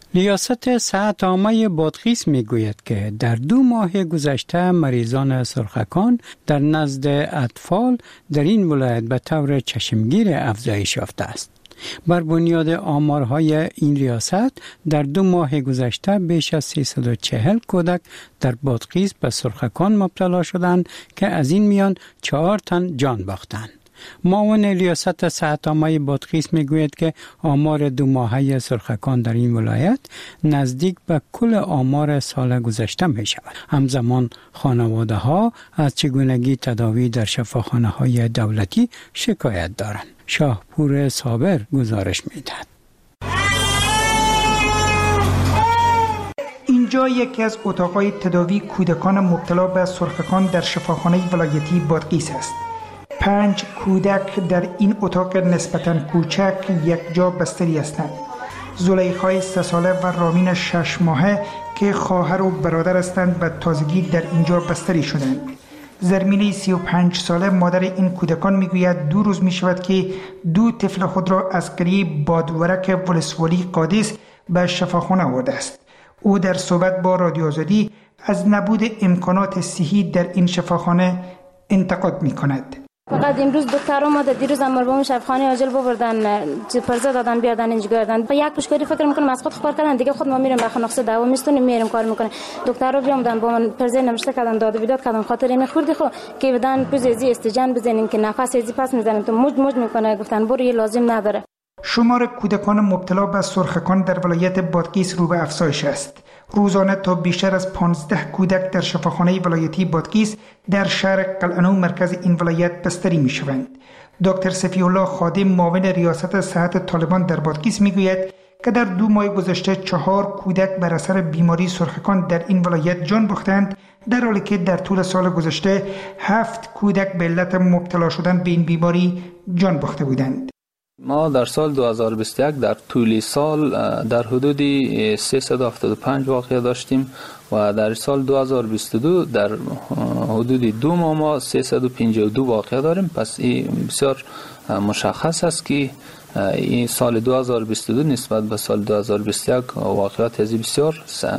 ریاست صحت عامه بادغیس می گوید که در دو ماه گذشته مریضان سرخکان در نزد اطفال در این ولایت به طور چشمگیر افزایش یافته است. بر بنیاد آمارهای این ریاست در دو ماه گذشته بیش از سیصد و چهل کودک در بادغیس به سرخکان مبتلا شدند که از این میان چهار تن جان باختند. معاون ریاست صحت عامه بادغیس میگوید که آمار دو ماهه سرخکان در این ولایت نزدیک به کل آمار سال گذشته می شود. همزمان خانواده ها از چگونگی تداوی در شفاخانه های دولتی شکایت دارند. شاهپور صابر گزارش میدهد. اینجا یکی از اتاقهای تداوی کودکان مبتلا به سرخکان در شفاخانه ولایتی بادغیس است. پنج کودک در این اتاق نسبتاً کوچک یک جا بستری هستند. زلیخای سه ساله و رامین شش ماهه که خواهر و برادر هستند به تازگی در اینجا بستری شدند. زرمینه سی و پنج ساله مادر این کودکان میگوید دو روز می شود که دو طفل خود را از قریه بادورک ولسوالی قادس به شفاخانه آورده است. او در صحبت با رادیو آزادی از نبود امکانات صحی در این شفاخانه انتقاد می کند. فقط امروز دکتر اومد، دیروز هم مربوم شفاخانه عاجل ببردن، پرزه دادن بیادن اینجا گردن. با یک پشکاری فکر میکنم از خود خبر کردن، دیگه خود ما میریم به خانقصه دعوا میستونیم میریم کار میکنه. دکتر رو بیامدن با من پرزه نوشته کردن، داد و بیداد کردن، خاطر این خوردی خو که بدن پوزیزی استجان بزنین که نفس ازی پس میزنن تو موج موج میکنه. گفتن برو یه لازم نداره. شمار کودکان مبتلا به سرخکان در ولایت بادغیس رو به افزایش است. روزانه تا بیشتر از پانزده کودک در شفاخانه ولایتی بادغیس در شهر قلعه‌نو مرکز این ولایت بستری می شوند. دکتر صفی الله خادم معاون ریاست صحت طالبان در بادغیس می گوید که در دو ماه گذشته چهار کودک بر اثر بیماری سرخکان در این ولایت جان باختند، در حالی که در طول سال گذشته هفت کودک به علت مبتلا شدن به این بیماری جان باخته بودند. ما در سال دو هزار و بیست و یک در طول سال در حدود سیصد و هفتاد و پنج واقعه داشتیم و در سال دو هزار و بیست و دو در حدود دو ماه ما سیصد و پنجاه و دو واقعه داریم. پس این بسیار مشخص است که این سال دو هزار و بیست و دو نسبت به سال دو هزار و بیست و یک واقعات ازی بسیار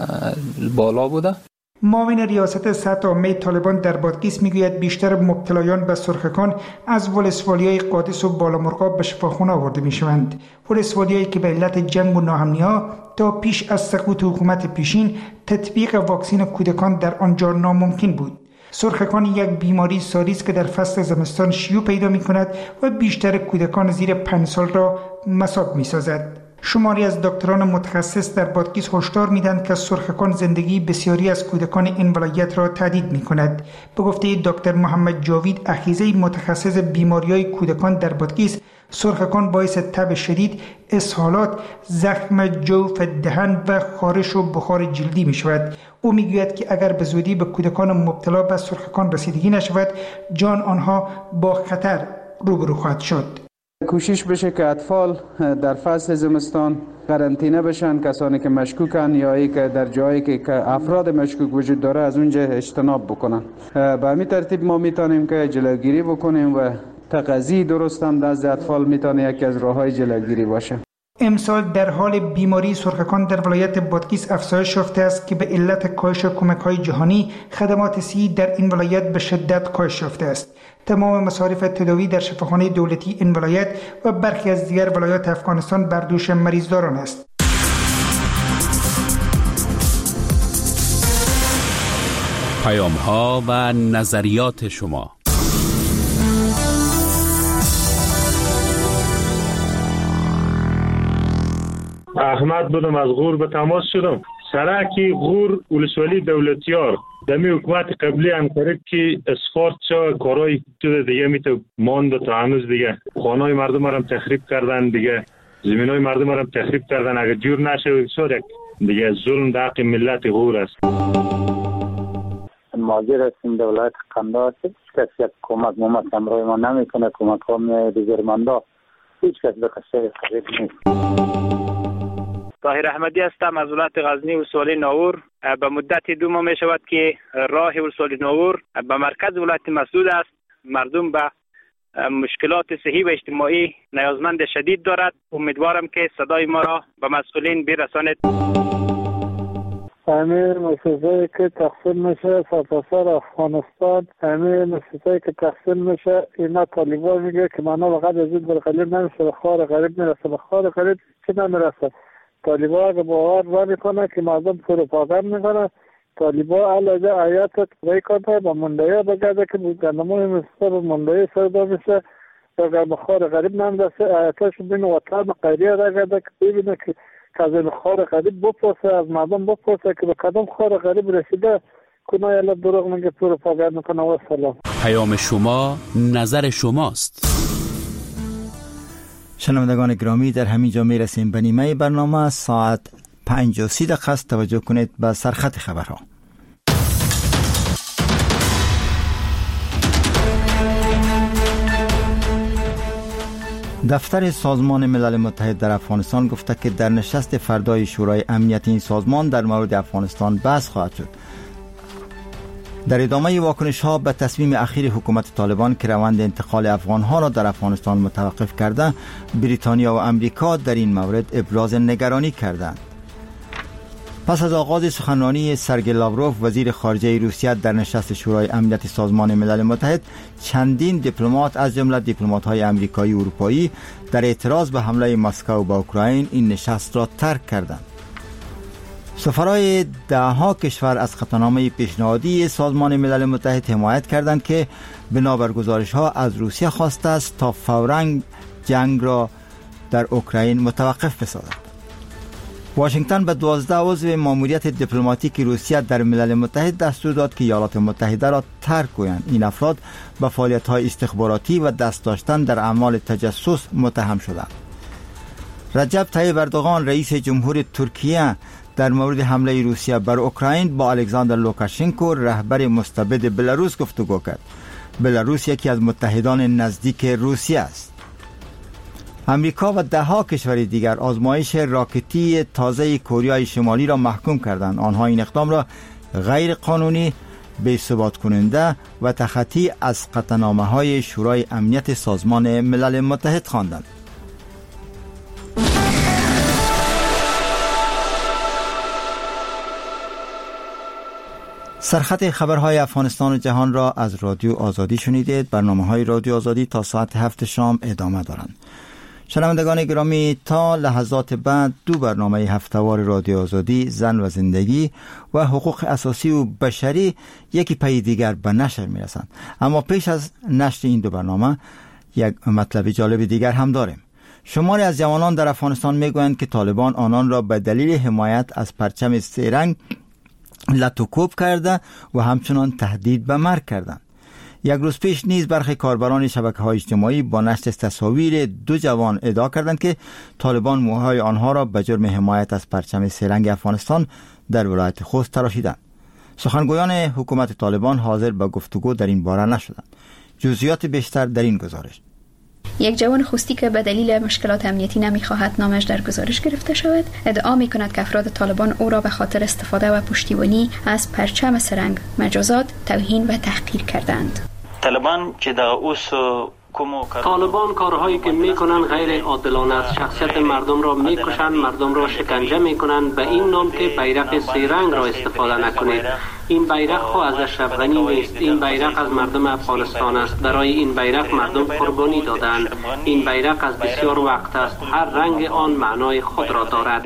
بالا بوده. معاون ریاست صحت عامه طالبان در بادغیس میگوید بیشتر مبتلایان به سرخکان از ولسوالی‌های قادس و بالامرغاب به شفاخانه آورده میشوند. ولسوالی‌هایی که به علت جنگ و ناامنی‌ها تا پیش از سقوط حکومت پیشین تطبیق واکسن کودکان در آنجا ناممکن بود. سرخکان یک بیماری ساری است که در فصل زمستان شیوع پیدا می‌کند و بیشتر کودکان زیر پنج سال را مصاب می‌سازد. شماری از دکتران متخصص در بادغیس هشدار میدن که سرخکان زندگی بسیاری از کودکان این ولایت را تهدید میکند. به گفته دکتر محمد جاوید اخیزه متخصص بیماری‌های کودکان در بادغیس، سرخکان باعث تب شدید، اسهالات، زخم جوف دهن و خارش و بخار جلدی می شود. او می گوید که اگر به زودی به کودکان مبتلا به سرخکان رسیدگی نشود، جان آنها با خطر روبرو خواهد شد. کوشش بشه که اطفال در فصل زمستان قرنطینه بشن، کسانی که مشکوکن یا ای که در جایی که افراد مشکوک وجود داره از اونجا اجتناب بکنن. به همین ترتیب ما میتونیم که جلوگیری بکنیم و تغذیه درست هم از اطفال میتونه یکی از راههای جلوگیری باشه. امسال در حال بیماری سرخکان در ولایت بادغیس افزایش یافته است که به علت کاهش کمک‌های جهانی خدمات صحی در این ولایت به شدت کاهش یافته است. تمام مصارف تداوی در شفاخانه دولتی این ولایت و برخی از دیگر ولایات افغانستان بر دوش مریضداران است. پیام‌ها و نظریات شما. احمد بودم از غور به تماس شدم. سرکی غور ولسوالی دولتیار دمی حکومت قبلی انکارید که اسفارت شا کارهای شده دیگه میتو مانده تا هنوز دیگه خانهای مردم هم تخریب کردن، دیگه زمینای مردم هم تخریب کردن. اگر جور نشه بسیار یک دیگه ظلم در حق ملت غور است. ماجر است این دولت قندار هیچ کس یک کمک ممت همراه ما نمیکنه. کمک ها میاد دیگر مندا هیچ کس به قصه خرید نیست. طاهر احمدی هستم از ولایت غزنی ولسوالی ناور. به مدت دو ماه می شود که راه ولسوالی ناور به مرکز ولایت مسدود است. مردم به مشکلات صحی و اجتماعی نیازمند شدید دارد. امیدوارم که صدای ما را به مسئولین برسانید. همه مسئولیتی که تقسیم میشه سرتاسر افغانستان، همه مسئولیتی که تقسیم میشه اینا طالبان میگه که مانا فقط از این برقلیب نمیشه به خار غریب میرسه. به خار غریب چی نمیرسه؟ طالبان اگه باور نمیکنه که مردم پروپاگاند میکنه، طالبان علاوه آیات بیکنه با مندایی بگرده که گندمای مصر به مندایی سردا میشه. اگر به خار غریب نمیرسه آیاتش بین وطن قیریه را گرده که ببینه که از این خار غریب بپرسه، از مردم بپرسه که به کدام خار غریب رسیده. کنه یلا دروغ میگه پروپاگاند میکنه. و سلام. پیام شما نظر شماست. شنوندگان گرامی، در همین جا میرسیم به نیمه برنامه. ساعت پنج و سی دقیقه است. توجه کنید به سرخط خبرها. دفتر سازمان ملل متحد در افغانستان گفته که در نشست فردای شورای امنیت این سازمان در مورد افغانستان بحث خواهد شد. در ادامه واکنش ها به تصمیم اخیر حکومت طالبان که روند انتقال افغان ها را در افغانستان متوقف کرده، بریتانیا و امریکا در این مورد ابراز نگرانی کردند. پس از آغاز سخنرانی سرگئی لاوروف وزیر خارجه روسیه در نشست شورای امنیت سازمان ملل متحد، چندین دیپلمات از جمله دیپلمات‌های آمریکایی و اروپایی در اعتراض به حمله مسکو به اوکراین این نشست را ترک کردند. سفرای دهها کشور از خطرنامه پیشنهادی سازمان ملل متحد حمایت کردند که بنابر گزارش‌ها از روسیه خواسته است تا فوراً جنگ را در اوکراین متوقف بسازد. واشنگتن به دوازده عضو ماموریت دیپلماتیک روسیه در ملل متحد دستور داد که ایالات متحده را ترک کنند. این افراد به فعالیت‌های استخباراتی و دست داشتن در اعمال تجسس متهم شدند. رجب طیب اردوغان رئیس جمهور ترکیه در مورد حمله روسیه بر اوکراین با الکساندر لوکاشنکو رهبر مستبد بلاروس گفتگو کرد. بلاروس یکی از متحدان نزدیک روسیه است. امریکا و ده ها کشور دیگر آزمایش راکتی تازه کره شمالی را محکوم کردند. آنها این اقدام را غیر قانونی، بی‌ثبات کننده و تخطی از قطعنامه‌های شورای امنیت سازمان ملل متحد خواندند. سرخط خبرهای افغانستان و جهان را از رادیو آزادی شنیدید. برنامه‌های رادیو آزادی تا ساعت هفت شام ادامه دارند. شنوندگان گرامی، تا لحظات بعد دو برنامه هفته‌وار رادیو آزادی، زن و زندگی و حقوق اساسی و بشری، یکی پی دیگر به نشر میرسند. اما پیش از نشر این دو برنامه یک مطلب جالب دیگر هم داریم. شماری از جوانان در افغانستان میگویند که طالبان آنان را به دلیل حمایت از پرچم سه رنگ لطوکوب کرده و همچنان تهدید به مرگ کردند. یک روز پیش نیز برخی کاربران شبکه‌های اجتماعی با نشر تصاویر دو جوان ادعا کردند که طالبان موهای آنها را به جرم حمایت از پرچم سه رنگ افغانستان در ولایت خوست تراشیدند. سخنگویان حکومت طالبان حاضر به گفتگو در این باره نشدند. جزئیات بیشتر در این گزارش. یک جوان خوستی که به دلیل مشکلات امنیتی نمیخواهد نامش در گزارش گرفته شود، ادعا میکند که افراد طالبان او را به خاطر استفاده و پشتیبانی از پرچم سرنگ مجازات، توهین و تحقیر کردند. طالبان چې د اوس طالبان کارهایی که میکنن غیر عادلانه است. شخصیت مردم را میکشند، مردم را شکنجه میکنند به این نام که بیرق سه رنگ را استفاده نکنید. این بیرق خو از اشرف غنی نیست، این بیرق از مردم افغانستان است. برای این بیرق مردم قربانی دادند. این بیرق از بسیار وقت است. هر رنگ آن معنای خود را دارد.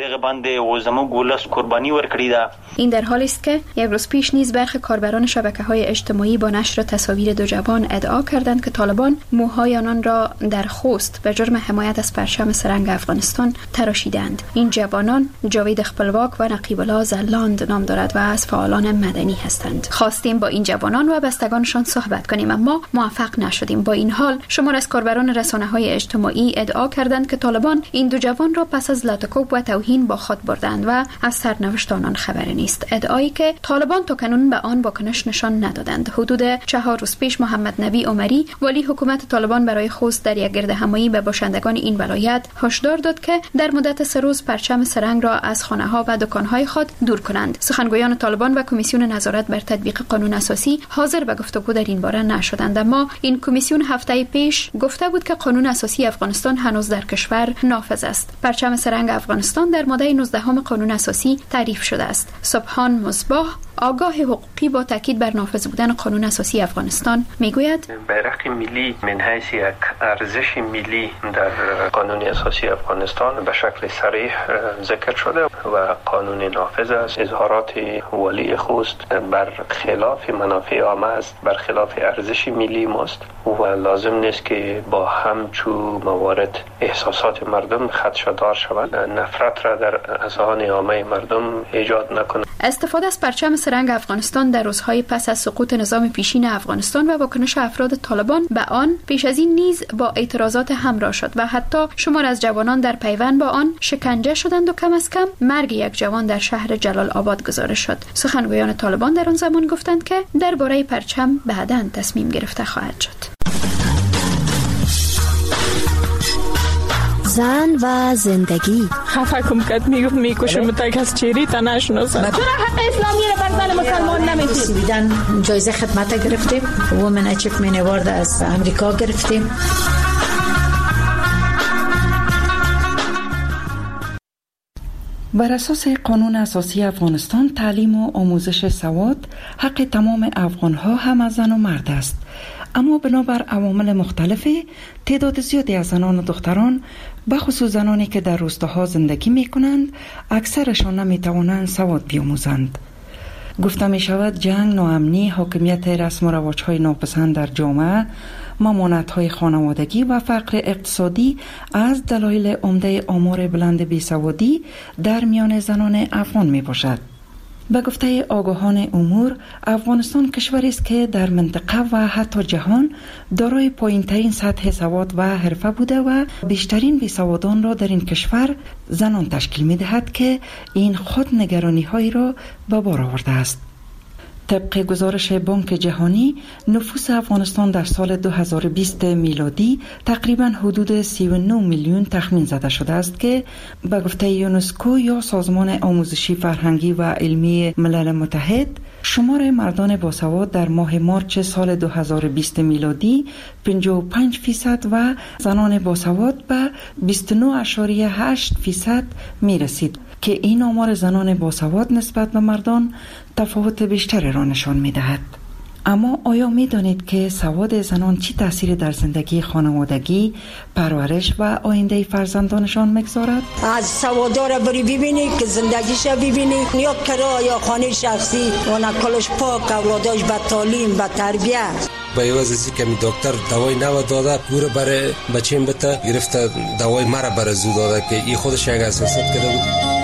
این در حالی است که یک روز پیش نیز برخی کاربران شبکه‌های اجتماعی با نشر تصاویر دو جوان ادعا کردند که طالبان موهای آنان را در خوست به جرم حمایت از پرچم سرنگ افغانستان تراشیدند. این جوانان جاوید خپلواک و نقیب الله زلاند نام دارد و از فعالان مدنی هستند. خواستیم با این جوانان و بستگانشان صحبت کنیم اما موفق نشدیم. با این حال شمار از کاربران رسانه‌های اجتماعی ادعا کردند که طالبان این دو جوان را پس از لطکوب و توهین با خود بردند و از سرنوشت آنان خبری نیست. ادعایی که طالبان تاکنون به آن واکنش نشان ندادند. حدود چهار روز پیش محمد نبی عمری ولی حکومت طالبان برای خوست در یک گردهمایی به باشندگان این ولایت هشدار داد که در مدت سه روز پرچم سرنگ را از خانه‌ها و دکان‌های خود دور کنند. سخنگویان طالبان و کمیسیون نظارت بر تطبیق قانون اساسی حاضر به گفتگو در این باره نشدند. اما این کمیسیون هفته پیش گفته بود که قانون اساسی افغانستان هنوز در کشور نافذ است. پرچم سرنگ افغانستان در ماده نوزده قانون اساسی تعریف شده است. سبحان مصباح، آگاه حقوقی، با تاکید بر نافذ بودن قانون اساسی افغانستان میگوید بیرق ملی من حیث یک ارزش ملی در قانون اساسی افغانستان به شکل صریح ذکر شده و قانون نافذ است. اظهارات ولی خوست بر خلاف منافع عامه است، بر خلاف ارزش ملی ماست و لازم نیست که با همچو موارد احساسات مردم خدشه‌دار شود، نفرت را در اذهان عامه مردم ایجاد نکنه. استفاده از پرچم سرنگ افغانستان در روزهای پس از سقوط نظام پیشین افغانستان و واکنش افراد طالبان به آن پیش از این نیز با اعتراضات همراه شد و حتی شمار از جوانان در پیوند با آن شکنجه شدند و کم از کم مرگ یک جوان در شهر جلال آباد گزارش شد. سخنگویان طالبان در آن زمان گفتند که درباره پرچم بعداً تصمیم گرفته خواهد شد. زن و زندگی خفه کم کد میگفت میکشم تک از چیری تا نشناسم. چرا حق اسلامی رو بر زن مسلمان نمیدید؟ بیدن جایزه خدمت گرفتیم، وومن اچیومنت اوارد از امریکا گرفتیم. بر اساس قانون اساسی افغانستان تعلیم و آموزش سواد حق تمام افغانها هم از زن و مرد است. اما بنابر عوامل مختلفی تعداد زیادی از زنان و دختران، بخصوص زنانی که در روستاها زندگی می کنند، اکثرشان نمی توانند سواد بیاموزند. گفته می شود جنگ، ناامنی، حاکمیت رسم و رواج‌های ناپسند در جامعه، ممانعت‌های خانوادگی و فقر اقتصادی از دلایل عمده آمار بلند بیسوادی در میان زنان افغان می باشد. به گفته آگاهان امور، افغانستان کشوری است که در منطقه و حتی جهان دارای پایین‌ترین سطح سواد و حرفه بوده و بیشترین بیسوادان را در این کشور زنان تشکیل می‌دهد که این خود نگرانی‌هایی را به بار آورده است. طبق گزارش بانک جهانی، نفوس افغانستان در سال دو هزار و بیست میلادی تقریباً حدود سی و نه میلیون تخمین زده شده است که به گفته یونسکو یا سازمان آموزشی فرهنگی و علمی ملل متحد، شمار مردان باسواد در ماه مارچ سال دو هزار و بیست میلادی پنجاه و پنج فیصد و زنان باسواد به بیست و نه اشاریه هشت فیصد می رسید که این آمار زنان باسواد نسبت به مردان تفاوت بیشتری را نشان می دهد. اما آیا می دانید که سواد زنان چی تأثیری در زندگی خانوادگی، پرورش و آینده فرزندانشان میگذارد؟ از سوادار بری ببینی که زندگیش ببینی، یا کرا یا خانه شخصی و نکلش پاک، اولاداش به تعلیم و تربیت. با یواز ازی که می دکتر دوای نو داده گوره برای بچیم بته گرفته دوای مرا برای زو داده که ای خودش یک اساسات کرده بود.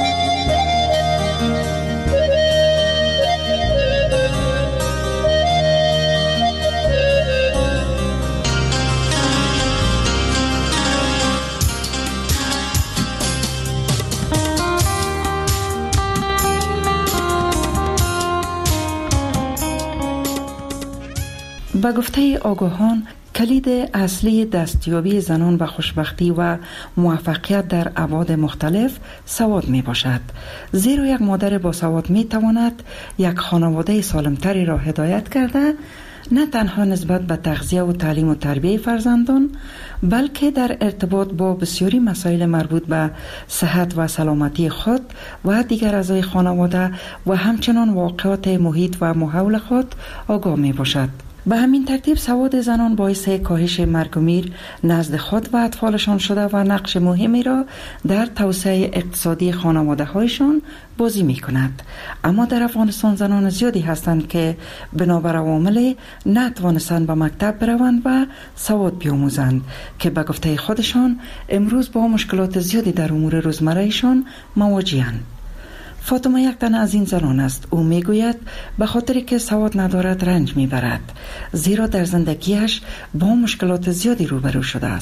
به گفته آگاهان، کلید اصلی دستیابی زنان و خوشبختی و موفقیت در ابعاد مختلف سواد می باشد. زیرا یک مادر با سواد می تواند یک خانواده سالمتری را هدایت کرده، نه تنها نسبت به تغذیه و تعلیم و تربیه فرزندان، بلکه در ارتباط با بسیاری مسائل مربوط به صحت و سلامتی خود و دیگر اعضای خانواده و همچنان واقعات محیط و ماحول خود آگاه می باشد. به همین ترتیب سواد زنان باعث کاهش مرگ و میر نزد خود و اطفالشان شده و نقش مهمی را در توسعه اقتصادی خانواده هایشان بازی می کند. اما در افغانستان زنان زیادی هستند که بنابر عوامل نتوانستند به مکتب بروند و سواد بیاموزند که به گفته خودشان امروز با مشکلات زیادی در امور روزمرهشان مواجه‌اند. فاطمه یک تن از این زنان است. او میگوید به خاطری که سواد ندارد رنج میبرد، زیرا در زندگیش با مشکلات زیادی روبرو شده است.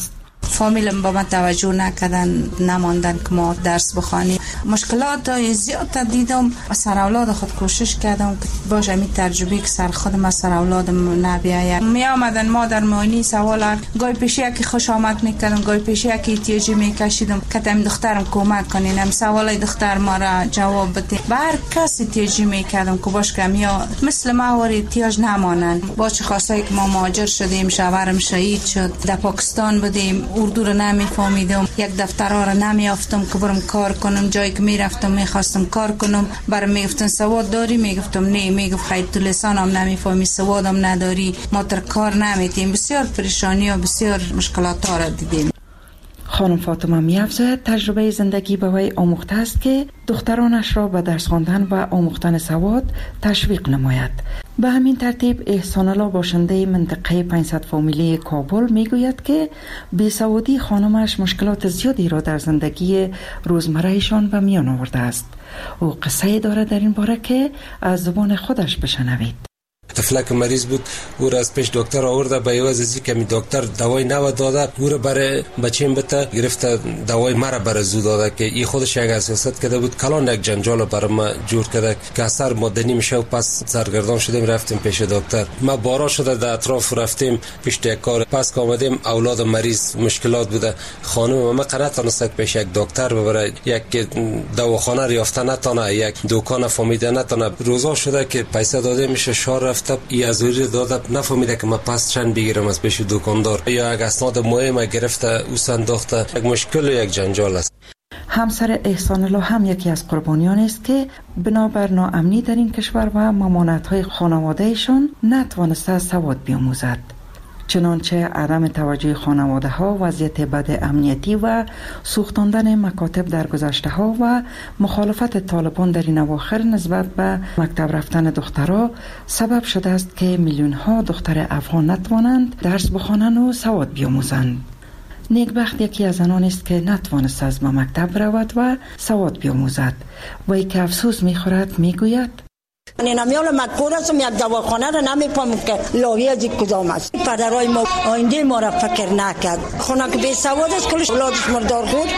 فامیلم با من توجه نکردن، نماندن که ما درس بخوانیم. مشکلات زیاد دیدم. سر اولاد خود کوشش کردم که باشه می تجربه که سر خودم از سر اولادم نبیاید. می آمدن مادر معاینی سوال گاهی پیش یکی خوش آمد میکردم، گاهی پیش یکی احتیاجی میکشیدم که تم دخترم کمک کنین، هم سوالای دختر ما را جواب بده. بر کسی احتیاجی میکردم که باش که یا مثل ما ور احتیاج نمانن. با چه خاصایی که ما مهاجر شدیم، شوهرم شهید شد، در پاکستان بودیم، اردو رو نمیفهمیدم، یک دفترها رو نمیافتم که برم کار کنم. جایی که میرفتم میخواستم کار کنم، برام میگفتن سواد داری؟ میگفتم نه. میگفت خیر تو لسانم نمیفهمی، سوادم نداری، ما تر کار نمیتیم. بسیار پریشانی و بسیار مشکلات ها را دیدیم. خانم فاطمه می‌افزاید تجربه زندگی به وی آموخته است که دخترانش را به درس خواندن و آموختن سواد تشویق نماید. به همین ترتیب احسان الله باشنده منطقه پانصد فامیلی کابل میگوید که بیسوادی خانمش مشکلات زیادی را در زندگی روزمرهشان به میان آورده است. او قصه دارد در این باره که از زبان خودش بشنوید. طفلک مریض بود، او را از پیش دکتر آورده، به عوض از اینکه می دکتر دوای نو داده، او را برای بچه‌م بته گرفته دوای مرا برای زو داده که این خودش یک اساست کرده بود. کلان یک جنجال برای ما جور کرده که اثر مدنی میشه و پس سرگردان شدیم رفتیم پیش دکتر. ما بارا شده در اطراف رفتیم پیش کار، پس که آمدیم اولاد مریض مشکلات بوده. خانم ما قنات نست پیش یک دکتر ببره، یک دواخانه ریافته نتونه، یک دکان فهمیده نتونه. روزا شده که پیسه داده میشه شار رفته ای ازوری داده نفهمیده که من پس چند بگیرم از پیش دکاندار، یا یک اسناد مهم گرفته او صندوقته. یک مشکل و یک جنجال است. همسر احسان الله هم یکی از قربانیان است که بنابر ناامنی در این کشور و ممانعت‌های خانواده‌شان نتوانسته سواد بیاموزد. چنانچه عدم توجه خانواده ها، وضعیت بد امنیتی و سوختاندن مکاتب در گذشته ها و مخالفت طالبان در این اواخر نسبت به مکتب رفتن دخترها سبب شده است که میلیون ها دختر افغان نتوانند درس بخوانند و سواد بیاموزند. نیکبخت یکی از آنان است که نتوانست از مکتب رود و سواد بیاموزد و ای که افسوس میخورد میگوید نمیال مکور هستم، یک دواخانه را نمیفهمم که لاوی از کدام است. پدرای ما آینده ما را فکر نکرد. خونه که بی سواد است کلش اولادش مردار بود.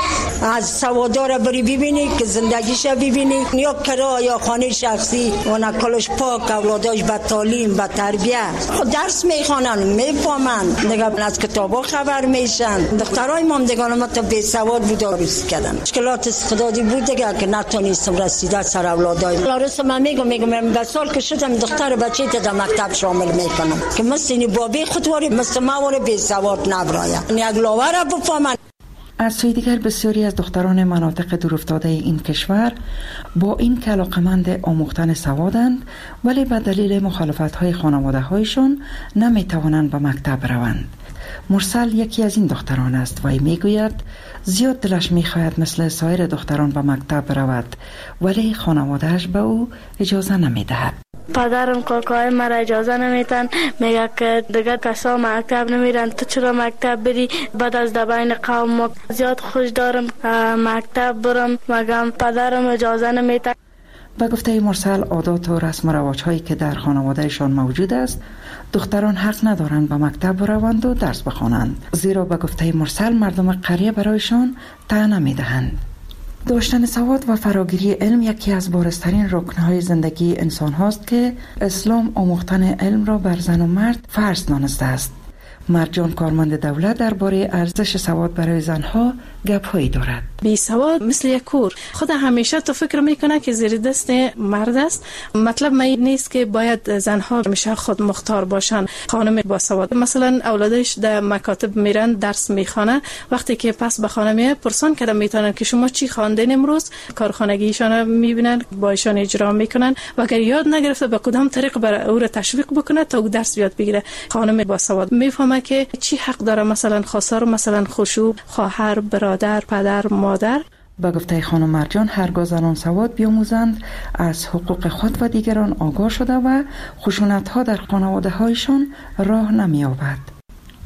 از سوادار بری ببینی که زندگیش ببینی، یا کرا یا خانه شخصی و نکلش پاک، اولاداش با تعلیم با تربیت خود درس میخوانن میفهمن، دیگه از کتابا خبر میشن. دخترای ما دیگه ما تا بی سواد بود درس کردن. مشکلات استعدادی بود دیگه که نتونستم رسیدن سر اولادای. لارس من میگم میگم من به سال که شدم دختر بچه تا مکتب شامل میکنم که مثل این بابی خودواری مثل ما واره بی سواد نبرایم، یک لاوره بفهمن. از سوی دیگر بسیاری از دختران مناطق دورافتاده این کشور با این که علاقمند آموختن سوادند ولی به دلیل مخالفت‌های خانواده‌هایشان نمی‌توانند به مکتب روند. مرسل یکی از این دختران است و میگوید زیاد دلش می‌خواهد مثل سایر دختران به مکتب رود ولی خانواده‌اش به او اجازه نمی‌دهد. پدرم کاکای مرا اجازه نمیتن، میگه که دیگه کسا مکتب نمیرن، تو چرا مکتب بری؟ بعد از دبین قوم ما زیاد خوش دارم مکتب برم، مگم پدرم اجازه نمیتن. به گفته مرسل عادات و رسم و رواج هایی که در خانوادهشان موجود است دختران حق ندارند به مکتب بروند و درس بخوانند، زیرا به گفته مرسل مردم قریه برایشان ته نمیدهند. داشتن سواد و فراگیری علم یکی از بارزترین رکنهای زندگی انسان هاست که اسلام آموختن علم را بر زن و مرد فرض دانسته است. مرجان کارمند دولت درباره ارزش سواد برای زنها گپ‌هایی دارد. بی سواد مثل یک کور، خود همیشه تو فکر میکنه که زیر دست مرد است. مطلب ما نیست که باید زنها همیشه خود مختار باشن. خانم با سواد مثلا اولادش در مکاتب میرن درس میخوانه، وقتی که پس به خانه میاد پرسان کردن میتونن که شما چی خواندین امروز، کارخانگیشان میبینن با ایشان اجرا میکنن و اگر یاد نگرفته به کدام طریق برای او را تشویق بکنه تا او درس یاد بگیره. خانم با سواد میفهمه که چی حق داره، مثلا خواستار مثلا خشوع، خواهر، برادر، پدر، مادر. با گفته خانم مرجان هرگاه زنان سواد بیاموزند از حقوق خود و دیگران آگاه شده و خشونت ها در خانواده هایشان راه نمی یابد.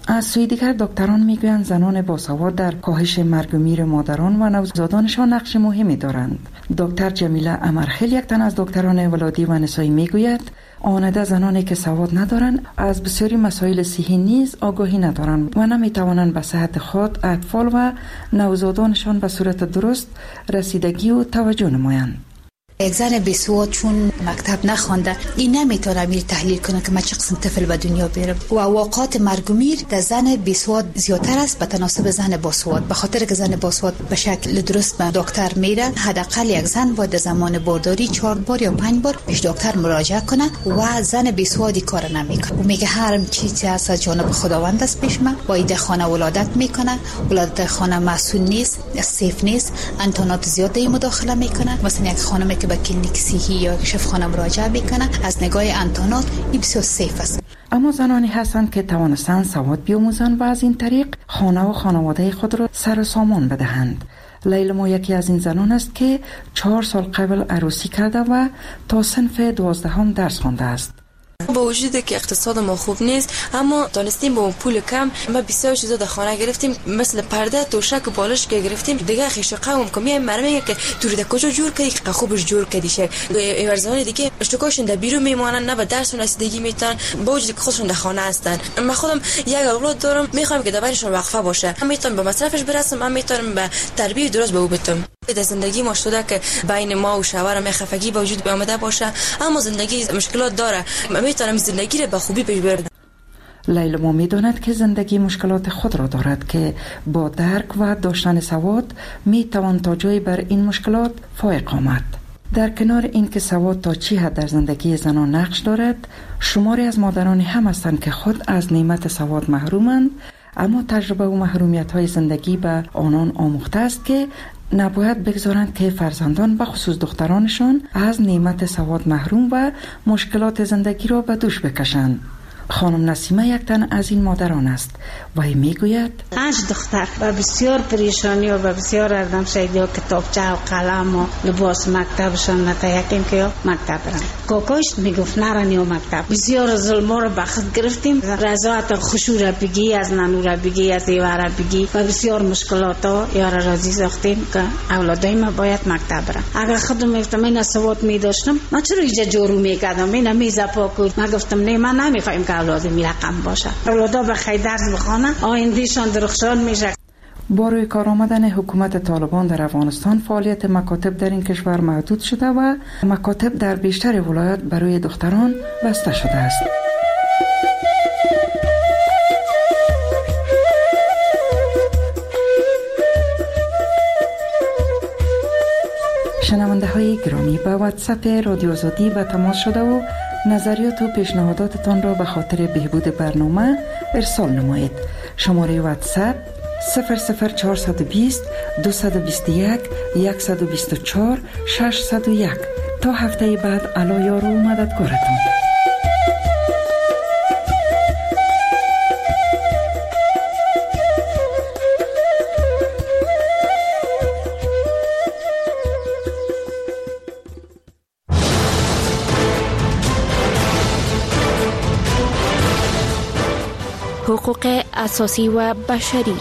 از سوی دیگر دکتران میگویند زنان باسواد در کاهش مرگ و میر مادران و نوزادانشان نقش مهمی دارند. دکتر جمیله امرخیل یک تن از دکتران ولادی و نسایی میگوید آنده زنانی که سواد ندارند از بسیاری مسائل صحی نیز آگاهی ندارند و نمیتوانند به صحت خود، اطفال و نوزادانشان به صورت درست رسیدگی و توجه نمایند. یک زن بیسواد چون مکتب نخوانده این نمیتونه میر تحلیل کنه که من چه قسم طفل به دنیا بیارم و واقعات مرگ و میر در زن بیسواد زیادتر است به تناسب زن باسواد، به خاطر که زن باسواد به شکل درست به دکتر میره. حداقل یک زن باید زمان بارداری چهار بار یا پنج بار پیش دکتر مراجعه کنه و زن بیسوادی کار نمیکنه و میگه هر چیزی از از جانب خداوند است پیش من. باید خانه ولادت میکنه، ولادت خانه مسئول نیست، سیف نیست، انتونات زیاده مداخله میکنه. مثلا یک خانمی که به کلینیک صحی یا شفاخانه مراجعه میکنه از نگاه انتونات این بسیار سیف است. اما زنانی هستند که توانستند سواد بیاموزند و از این طریق خانه و خانواده خود را سر و سامان بدهند. لیلا یکی از این زنان است که چهار سال قبل عروسی کرده و تا صنف دوازدهم درس خوانده است. با وجود که اقتصاد ما خوب نیست اما دانستیم با پول کم ما بسیار چیزا در خانه گرفتیم، مثل پرده، توشک و بالش که گرفتیم. دیگه خیش قوم که میایم مرمه که تو رو کجا جور کردی که خوبش جور کردی شه ورزانی دیگه اشتکاشون در بیرون میمونن، نه به درس و رسیدگی میتونن با وجود که خودشون در خانه هستن. من خودم یک اولاد دارم، میخوام که دربارشون وقفه باشه، من میتونم به مصرفش برسم، من میتونم به تربیت درست به او بدم. در زندگی ما شده که بین ما و شوهرم خفگی با وجود آمده باشه، اما زندگی مشکلات داره، من میتونم زندگی رو به خوبی پیش ببرم. لیلا ما میداند که زندگی مشکلات خود را دارد که با درک و داشتن سواد میتوان تا جایی بر این مشکلات فائق آمد. در کنار این که سواد تا چی حد در زندگی زنان نقش دارد، شماری از مادران هم هستند که خود از نعمت سواد محرومند، اما تجربه و محرومیت های زندگی به آنان آموخته است که نباید بگذارند که فرزندان به خصوص دخترانشان از نعمت سواد محروم و مشکلات زندگی را به دوش بکشند. خانم نسیمه یک تن از این مادران است و میگوید پنج دختر و بسیار پریشانی و بسیار اردم شدی و کتابچه و قلم و لباس مکتبشان نتایکیم که مکتب برن. کوکوش میگفت نرانی و مکتب. بسیار ظلم رو بخت گرفتیم، رضایت خوشو را بگی، از نانو را بگی، از ایوه را بگی و بسیار مشکلات ها یار رازی ساختیم که اولادای ما باید مکتب برن. اگر خودم میفتم این سواد میداشتم من چرا اینجا جورو میکردم، این میزا پاکود. من گفتم نه من نمیخوایم که اولادم رقم باشه، اولادا بخیر درس بخوانن، آیندهشان درخشان میشه. با روی کار آمدن حکومت طالبان در افغانستان فعالیت مکاتب در این کشور محدود شده و مکاتب در بیشتر ولایات برای دختران بسته شده است. شنونده های گرامی، به واتساپ رادیو آزادی به تماس شده و نظریات و پیشنهاداتتان را به خاطر بهبود برنامه ارسال نمایید. شماره واتساپ صفر صفر چهارصد و بیست دویست و بیست و یک صد و بیست و چهار ششصد و یک. تا هفته بعد الا یار و مددگارتان. حقوق اساسی و بشری.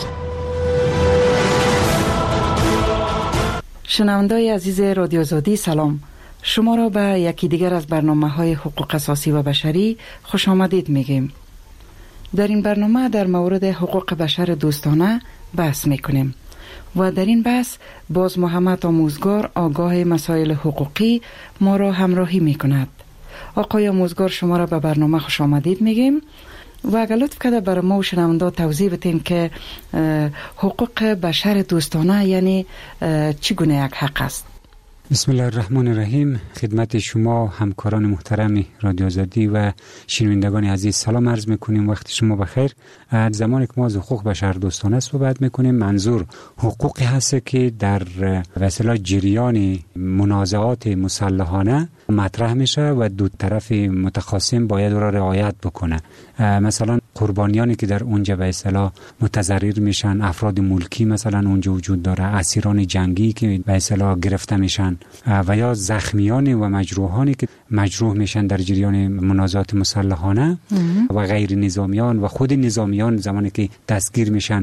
شنونده‌های عزیز رادیو آزادی سلام. شما را به یکی دیگر از برنامه‌های حقوق اساسی و بشری خوش آمدید میگیم. در این برنامه در مورد حقوق بشر دوستانه بحث میکنیم و در این بحث باز محمد آموزگار آگاه مسائل حقوقی ما را همراهی میکند. آقای آموزگار شما را به برنامه خوش آمدید میگیم و اگر لطف کرده برای ما و شنونده توضیح بدین که حقوق بشر دوستانه یعنی چگونه یک حق است. بسم الله الرحمن الرحیم. خدمت شما همکاران محترم رادیو آزادی و شنوندگان عزیز سلام عرض میکنیم. وقت شما بخیر. از زمانی که ما از حقوق بشر دوستانه صحبت میکنیم، منظور حقوقی هست که در وسیله جریان منازعات مسلحانه مطرح میشه و دو طرف متخاصم باید را رعایت بکنه. مثلا قربانیانی که در اونجا به اصطلاح متضرر میشن، افراد ملکی مثلا اونجا وجود داره، اسیران جنگی که به اصطلاح گرفته میشن و یا زخمیان و مجروحانی که مجروح میشن در جریان منازعات مسلحانه و غیر نظامیان و خود نظامیان زمانی که دستگیر میشن.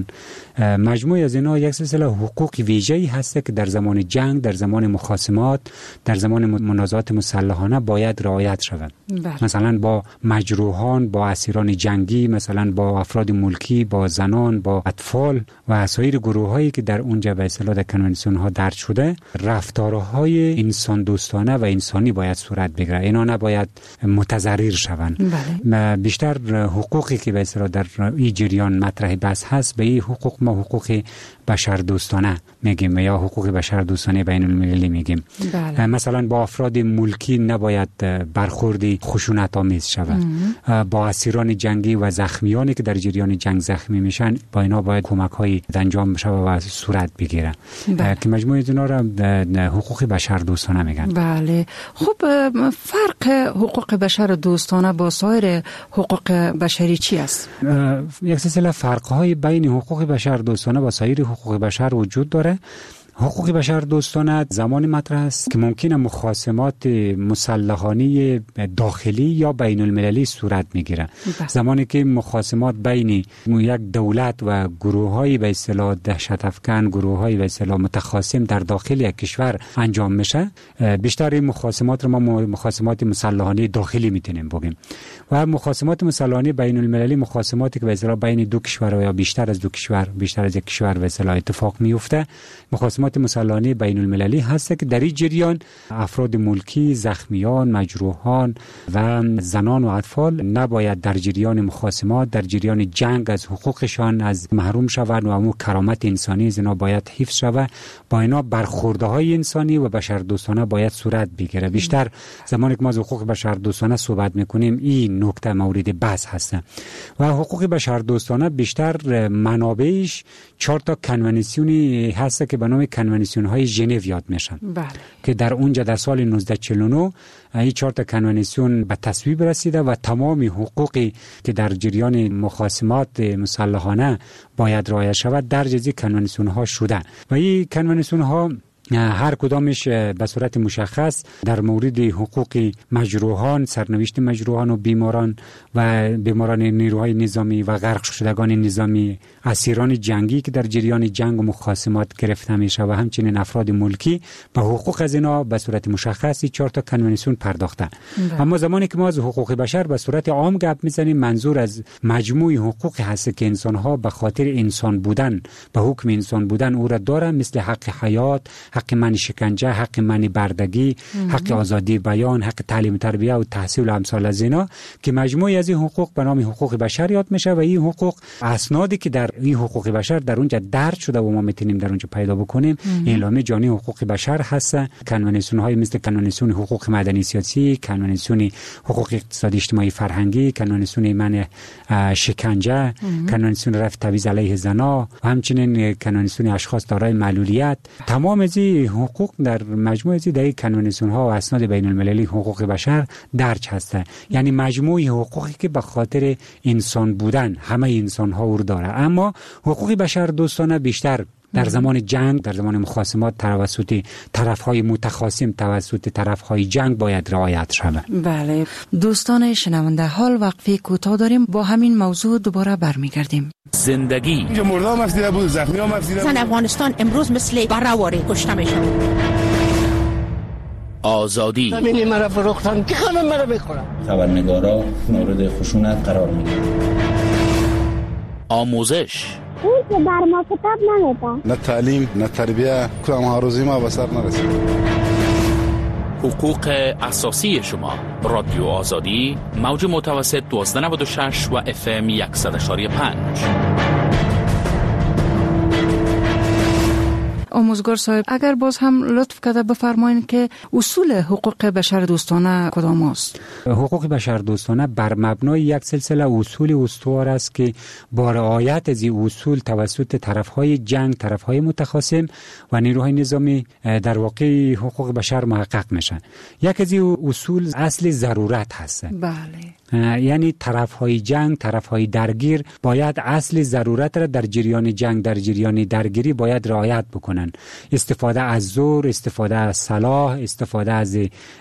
مجموع از اینا یک سلسله حقوق ویژه‌ای هست که در زمان جنگ، در زمان مخاصمات، در زمان منازعات مسلحانه باید رعایت شود. بله. مثلا با مجروحان، با اسیران جنگی، مثلا با افراد ملکی، با زنان، با اطفال و سایر گروه‌هایی که در اونجا به اصطلاح در کنوانسیون ها درج شده، رفتارهای انسان دوستانه و انسانی باید صورت بگیره. اینا نباید متضرر شوند. بله. بیشتر حقوقی که به اصطلاح در این جریان مطرح بحث هست به این حقوق ما حقوق بشر دوستانه میگیم یا حقوق بشر دوستانه بین المللی میگیم. بله. مثلا با افراد ملکی نباید برخوردی خشونت آمیز شود. با اسیران جنگی و زخمیانی که در جریان جنگ زخمی میشن با اینا باید کمک های انجام بشه و صورت بگیره. بله. که مجموعه اینا را حقوق بشر دوستانه میگن. بله. خب فرق حقوق بشر دوستانه با سایر حقوق بشری چی است؟ یک سلسله فرق های بین حقوق بشر دوستانه و سایر حقوق بشر وجود داره. حقوق بشر دوستانه زمانی مطرح است که ممکنه مخاصمات مسلحانه داخلی یا بین المللی صورت میگیره. زمانی که مخاصمات بین یک دولت و گروه‌های به اصطلاح دهشت افکن، گروه‌های به اصطلاح متخاصم در داخل یک کشور انجام میشه، بیشتر این مخاصمات رو ما مخاصمات مسلحانه داخلی میتونیم بگیم. و مخاصمات مسلحانه بین المللی مخاصماتی که به اصطلاح بین دو کشور یا بیشتر از دو کشور، بیشتر از یک کشور به اصطلاح اتفاق میفته. مخاصمات مسلحانه بین المللی هست که در این جریان افراد ملکی، زخمیان، مجروحان و زنان و اطفال نباید در جریان مخاصمات، در جریان جنگ از حقوقشان از محروم شوند و امو کرامت انسانی از اینا باید حفظ شود. با اینا برخوردهای انسانی و بشر دوستانه باید صورت بگیره. بیشتر زمانی که ما از حقوق بشر دوستانه صحبت میکنیم این نکته مورد بحث هست. و حقوق بشر دوستانه بیشتر منابعش چهار تا کنوانسیونی هست که به نام کنوانسیون های ژنو یاد میشن. بله. که در اونجا در سال نوزده چهل و نه این چهار تا کنوانسیون به تصویب رسیده و تمام حقوقی که در جریان مخاصمات مسلحانه باید رعایت شود در جزی کنوانسیون ها شده و این کنوانسیون ها هر کدامش به صورت مشخص در مورد حقوق مجروحان، سرنوشت مجروحان و بیماران و بیماران نیروهای نظامی و غرق شدگان نظامی، اسیران جنگی که در جریان جنگ و مخاصمات گرفته میشه و همچنین افراد ملکی به حقوق از اینا به صورت مشخصی چهار تا کنوانسیون پرداخته. ده. اما زمانی که ما از حقوق بشر به صورت عام گپ میزنیم منظور از مجموع حقوقی هست که انسان ها به خاطر انسان بودن، به حکم انسان بودن او را دارن، مثل حق حیات، حق منع شکنجه، حق منع بردگی، حق آزادی بیان، حق تعلیم تربیه و تحصیل و امثال از اینا که مجموعی از این حقوق به نام حقوق بشر یاد میشه و این حقوق اسنادی که در این حقوق بشر در اونجا درج شده و ما میتونیم در اونجا پیدا بکنیم اعلامیه جهانی حقوق بشر هست. کنوانسیون های مثل کنوانسیون حقوق مدنی سیاسی، کنوانسیون حقوق اقتصادی اجتماعی فرهنگی، کنوانسیون منع شکنجه، کنوانسیون رفع تبعیض علیه زنان و همچنین کنوانسیون اشخاص دارای معلولیت. تمام از حقوق در مجموعه از در کنوانسیون ها و اسناد بین المللی حقوق بشر درج هسته. یعنی مجموعه حقوقی که به خاطر انسان بودن همه انسان ها رو داره. اما حقوق بشر دوستانه بیشتر در زمان جنگ، در زمان مخاصمات توسط طرف‌های متخاصم، توسط طرف‌های جنگ باید رعایت شود. بله دوستان شنونده، حال وقفه کوتاه داریم، با همین موضوع دوباره برمیگردیم. زندگی اینجا مردم افزیده بود، زخمی هم افزیده بود. زن افغانستان امروز مثل بره‌واره کشته میشن. آزادی زمینی مرا فروختن که خانم مرا بخورن. خبرنگارا مورد خشونت قرار میگیرن. آموزش اون که بر ما کتاب نمیده، نه تعلیم نه تربیه، کدام ها روزی ما به سر نرسید. حقوق اساسی شما. رادیو آزادی، موج متوسط دوازده نود و شش و اف ام صد و پنج. آموزگار صاحب، اگر باز هم لطف کرده بفرمایید که اصول حقوق بشر دوستانه کدام است؟ حقوق بشر دوستانه بر مبنای یک سلسله اصول استوار است که با رعایت از این اصول توسط طرفهای جنگ، طرفهای متخاصم و نیروهای نظامی در واقع حقوق بشر محقق میشن. یک از این اصول اصل ضرورت هست. بله. یعنی طرفهای جنگ، طرفهای درگیر باید اصل ضرورت را در جریان جنگ، در جریان درگیری باید رعایت بکنن. استفاده از زور، استفاده از سلاح، استفاده از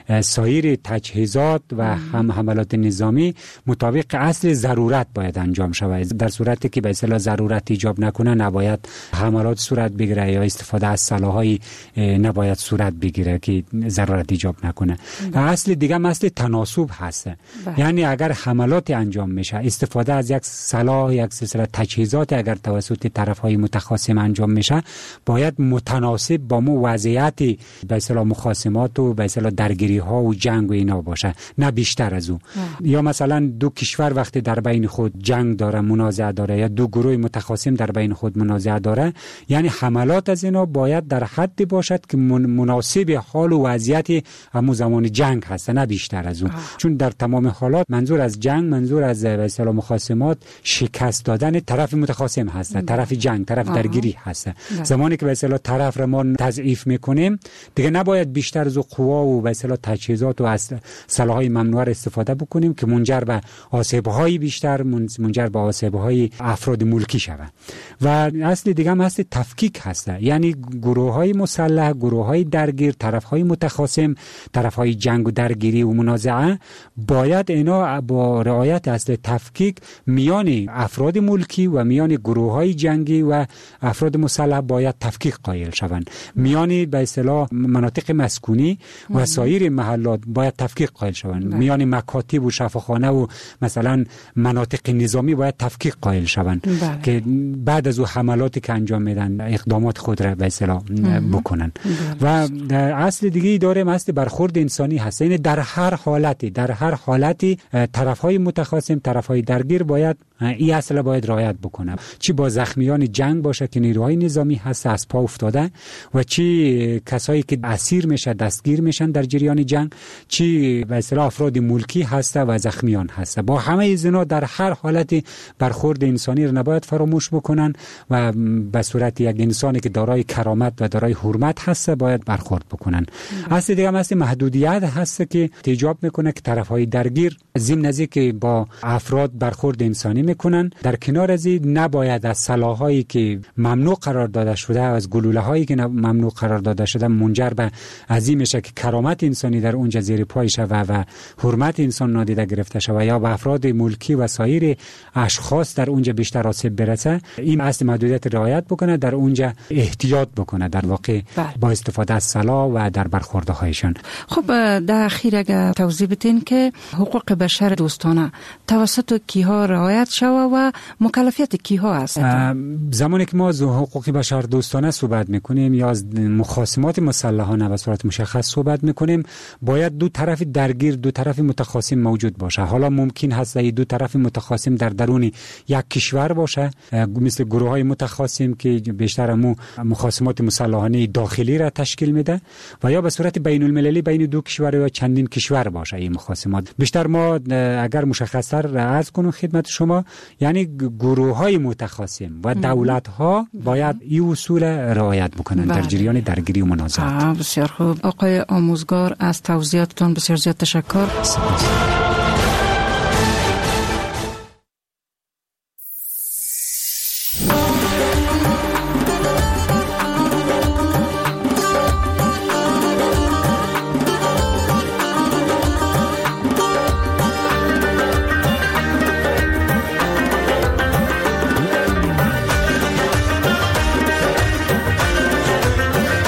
سایر تجهیزات و هم حملات نظامی مطابق اصل ضرورت باید انجام شود. در صورتی که به اصطلاح ضرورت ایجاب نکنه نباید حملات صورت بگیره یا استفاده از سلاح‌های نباید صورت بگیره که ضرورت ایجاب نکنه. اصل دیگه اصل تناسب هست. یعنی اگر حملات انجام میشه، استفاده از یک سلاح، یک سلسله تجهیزات اگر توسط طرف‌های متخاصم انجام میشه، باید متناسب با مو وضعیت به اصطلاح مخاصمات و به اصطلاح درگیری‌ها و جنگ و اینا باشه، نه بیشتر از او. یا مثلا دو کشور وقتی در بین خود جنگ داره، منازعه داره، یا دو گروه متخاصم در بین خود منازعه داره، یعنی حملات از اینا باید در حدی باشد که مناسب حال و وضعیت همون زمان جنگ هست، نه بیشتر از اون. چون در تمام حالات منظور از جنگ، منظور از به اصطلاح مخاصمات شکست دادن طرف متخاصم هست، طرف جنگ، طرف درگیری هست. زمانی که به اصطلاح طرف را ما تضعیف میکنیم، دیگه نباید بیشتر از قوا و به اصطلاح تجهیزات و سلاح‌های ممنوعه استفاده بکنیم که منجر به آسیب‌های بیشتر، منجر به آسیب‌های افراد ملکی شود. و اصل دیگه هم هست تفکیک هست، یعنی گروه‌های مسلح، گروه‌های درگیر، طرف‌های متخاصم، طرف‌های جنگ و درگیری و منازعه باید اینا با رعایت اصل تفکیک میان افراد ملکی و میان گروه‌های جنگی و افراد مسلح باید تفکیک قائل شوند. میان به اصطلاح مناطق مسکونی و سایر محلات باید تفکیک قائل شوند. میان مکاتب و شفاخانه و مثلا مناطق نظامی باید تفکیک قائل شوند که بعد از او حملاتی که انجام میدن اقدامات خود را به اصطلاح بکنن. و اصل دیگه ای داره، اصل برخورد انسانی هست. یعنی در هر حالتی، در هر حالتی طرفهای متخاصم، طرفهای درگیر باید این اصل باید رعایت بکنه. چی با زخمیان جنگ باشه که نیروهای نظامی هست از پا افتاده، و چی کسایی که اسیر میشه، دستگیر میشن در جریان جنگ، چی به اصطلاح افراد ملکی هست و زخمیان هست. با همه اینا در هر حالتی برخورد انسانی رو نباید فراموش بکنن و به صورت یک انسانی که دارای کرامت و دارای حرمت هست باید برخورد بکنن. اصل دیگه هم اصل محدودیت هست که ایجاب میکنه که طرفهای درگیر ضمن از که با افراد برخورد انسانی میکنن، در کنار از این نباید از سلاحایی که ممنوع قرار داده شده، از گلوله هایی که ممنوع قرار داده شده منجر به عظیم میشه که کرامت انسانی در اونجا زیر پای شوه و حرمت انسان نادیده گرفته شوه، یا به افراد ملکی و سایر اشخاص در اونجا بیشتر آسیب برسه. این اصل محدودیت رعایت بکنه، در اونجا احتیاط بکنه در واقع با استفاده از سلاح و در برخوردهایشان. خب در اخیر اگر توضیح بدین که حقوق بشر دوستانه توسط کیها رعایت شوه و مکلفیت کیها است؟ زمانی که ما از حقوق بشر دوستانه صحبت میکنیم یا از مخاصمات مسلحانه به صورت مشخص صحبت میکنیم، باید دو طرف درگیر، دو طرف متخاصم موجود باشه. حالا ممکن هست دو طرف متخاصم در درون یک کشور باشه، مثل گروه های متخاصم که بیشتر مو مخاصمات مسلحانه داخلی را تشکیل میده، و یا به صورت بین المللی بین دو کشور یا چندین کشور باشه این مخاصمات. بیشتر ما اگر مشخص‌تر عرض کنم خدمت شما، یعنی گروه های متخاصم و دولت ها باید این اصول رعایت بکنن در جریان درگیری و منازعات. بسیار خوب آقای آموزگار، از توضیحاتتون بسیار زیاد تشکر.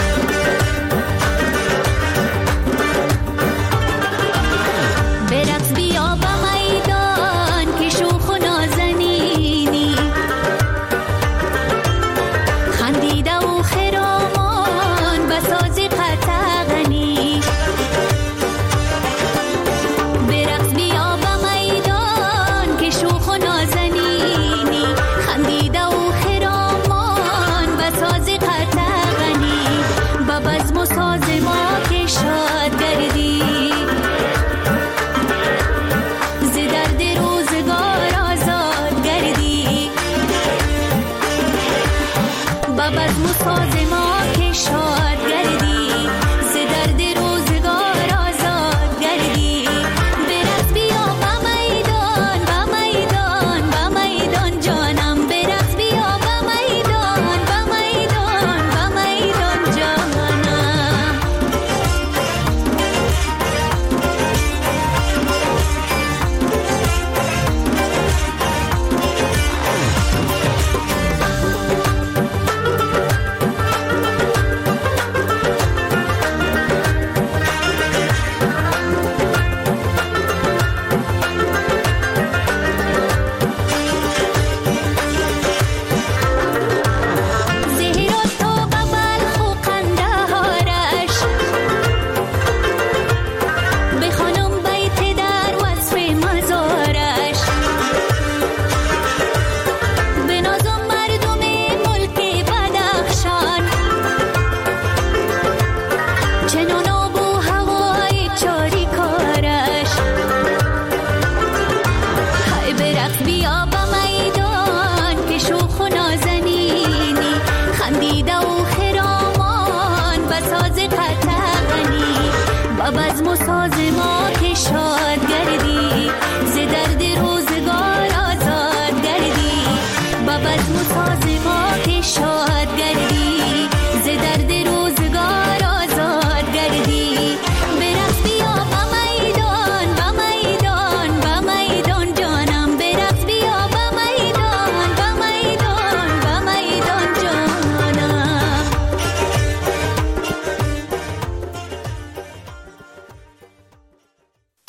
Beraz شاد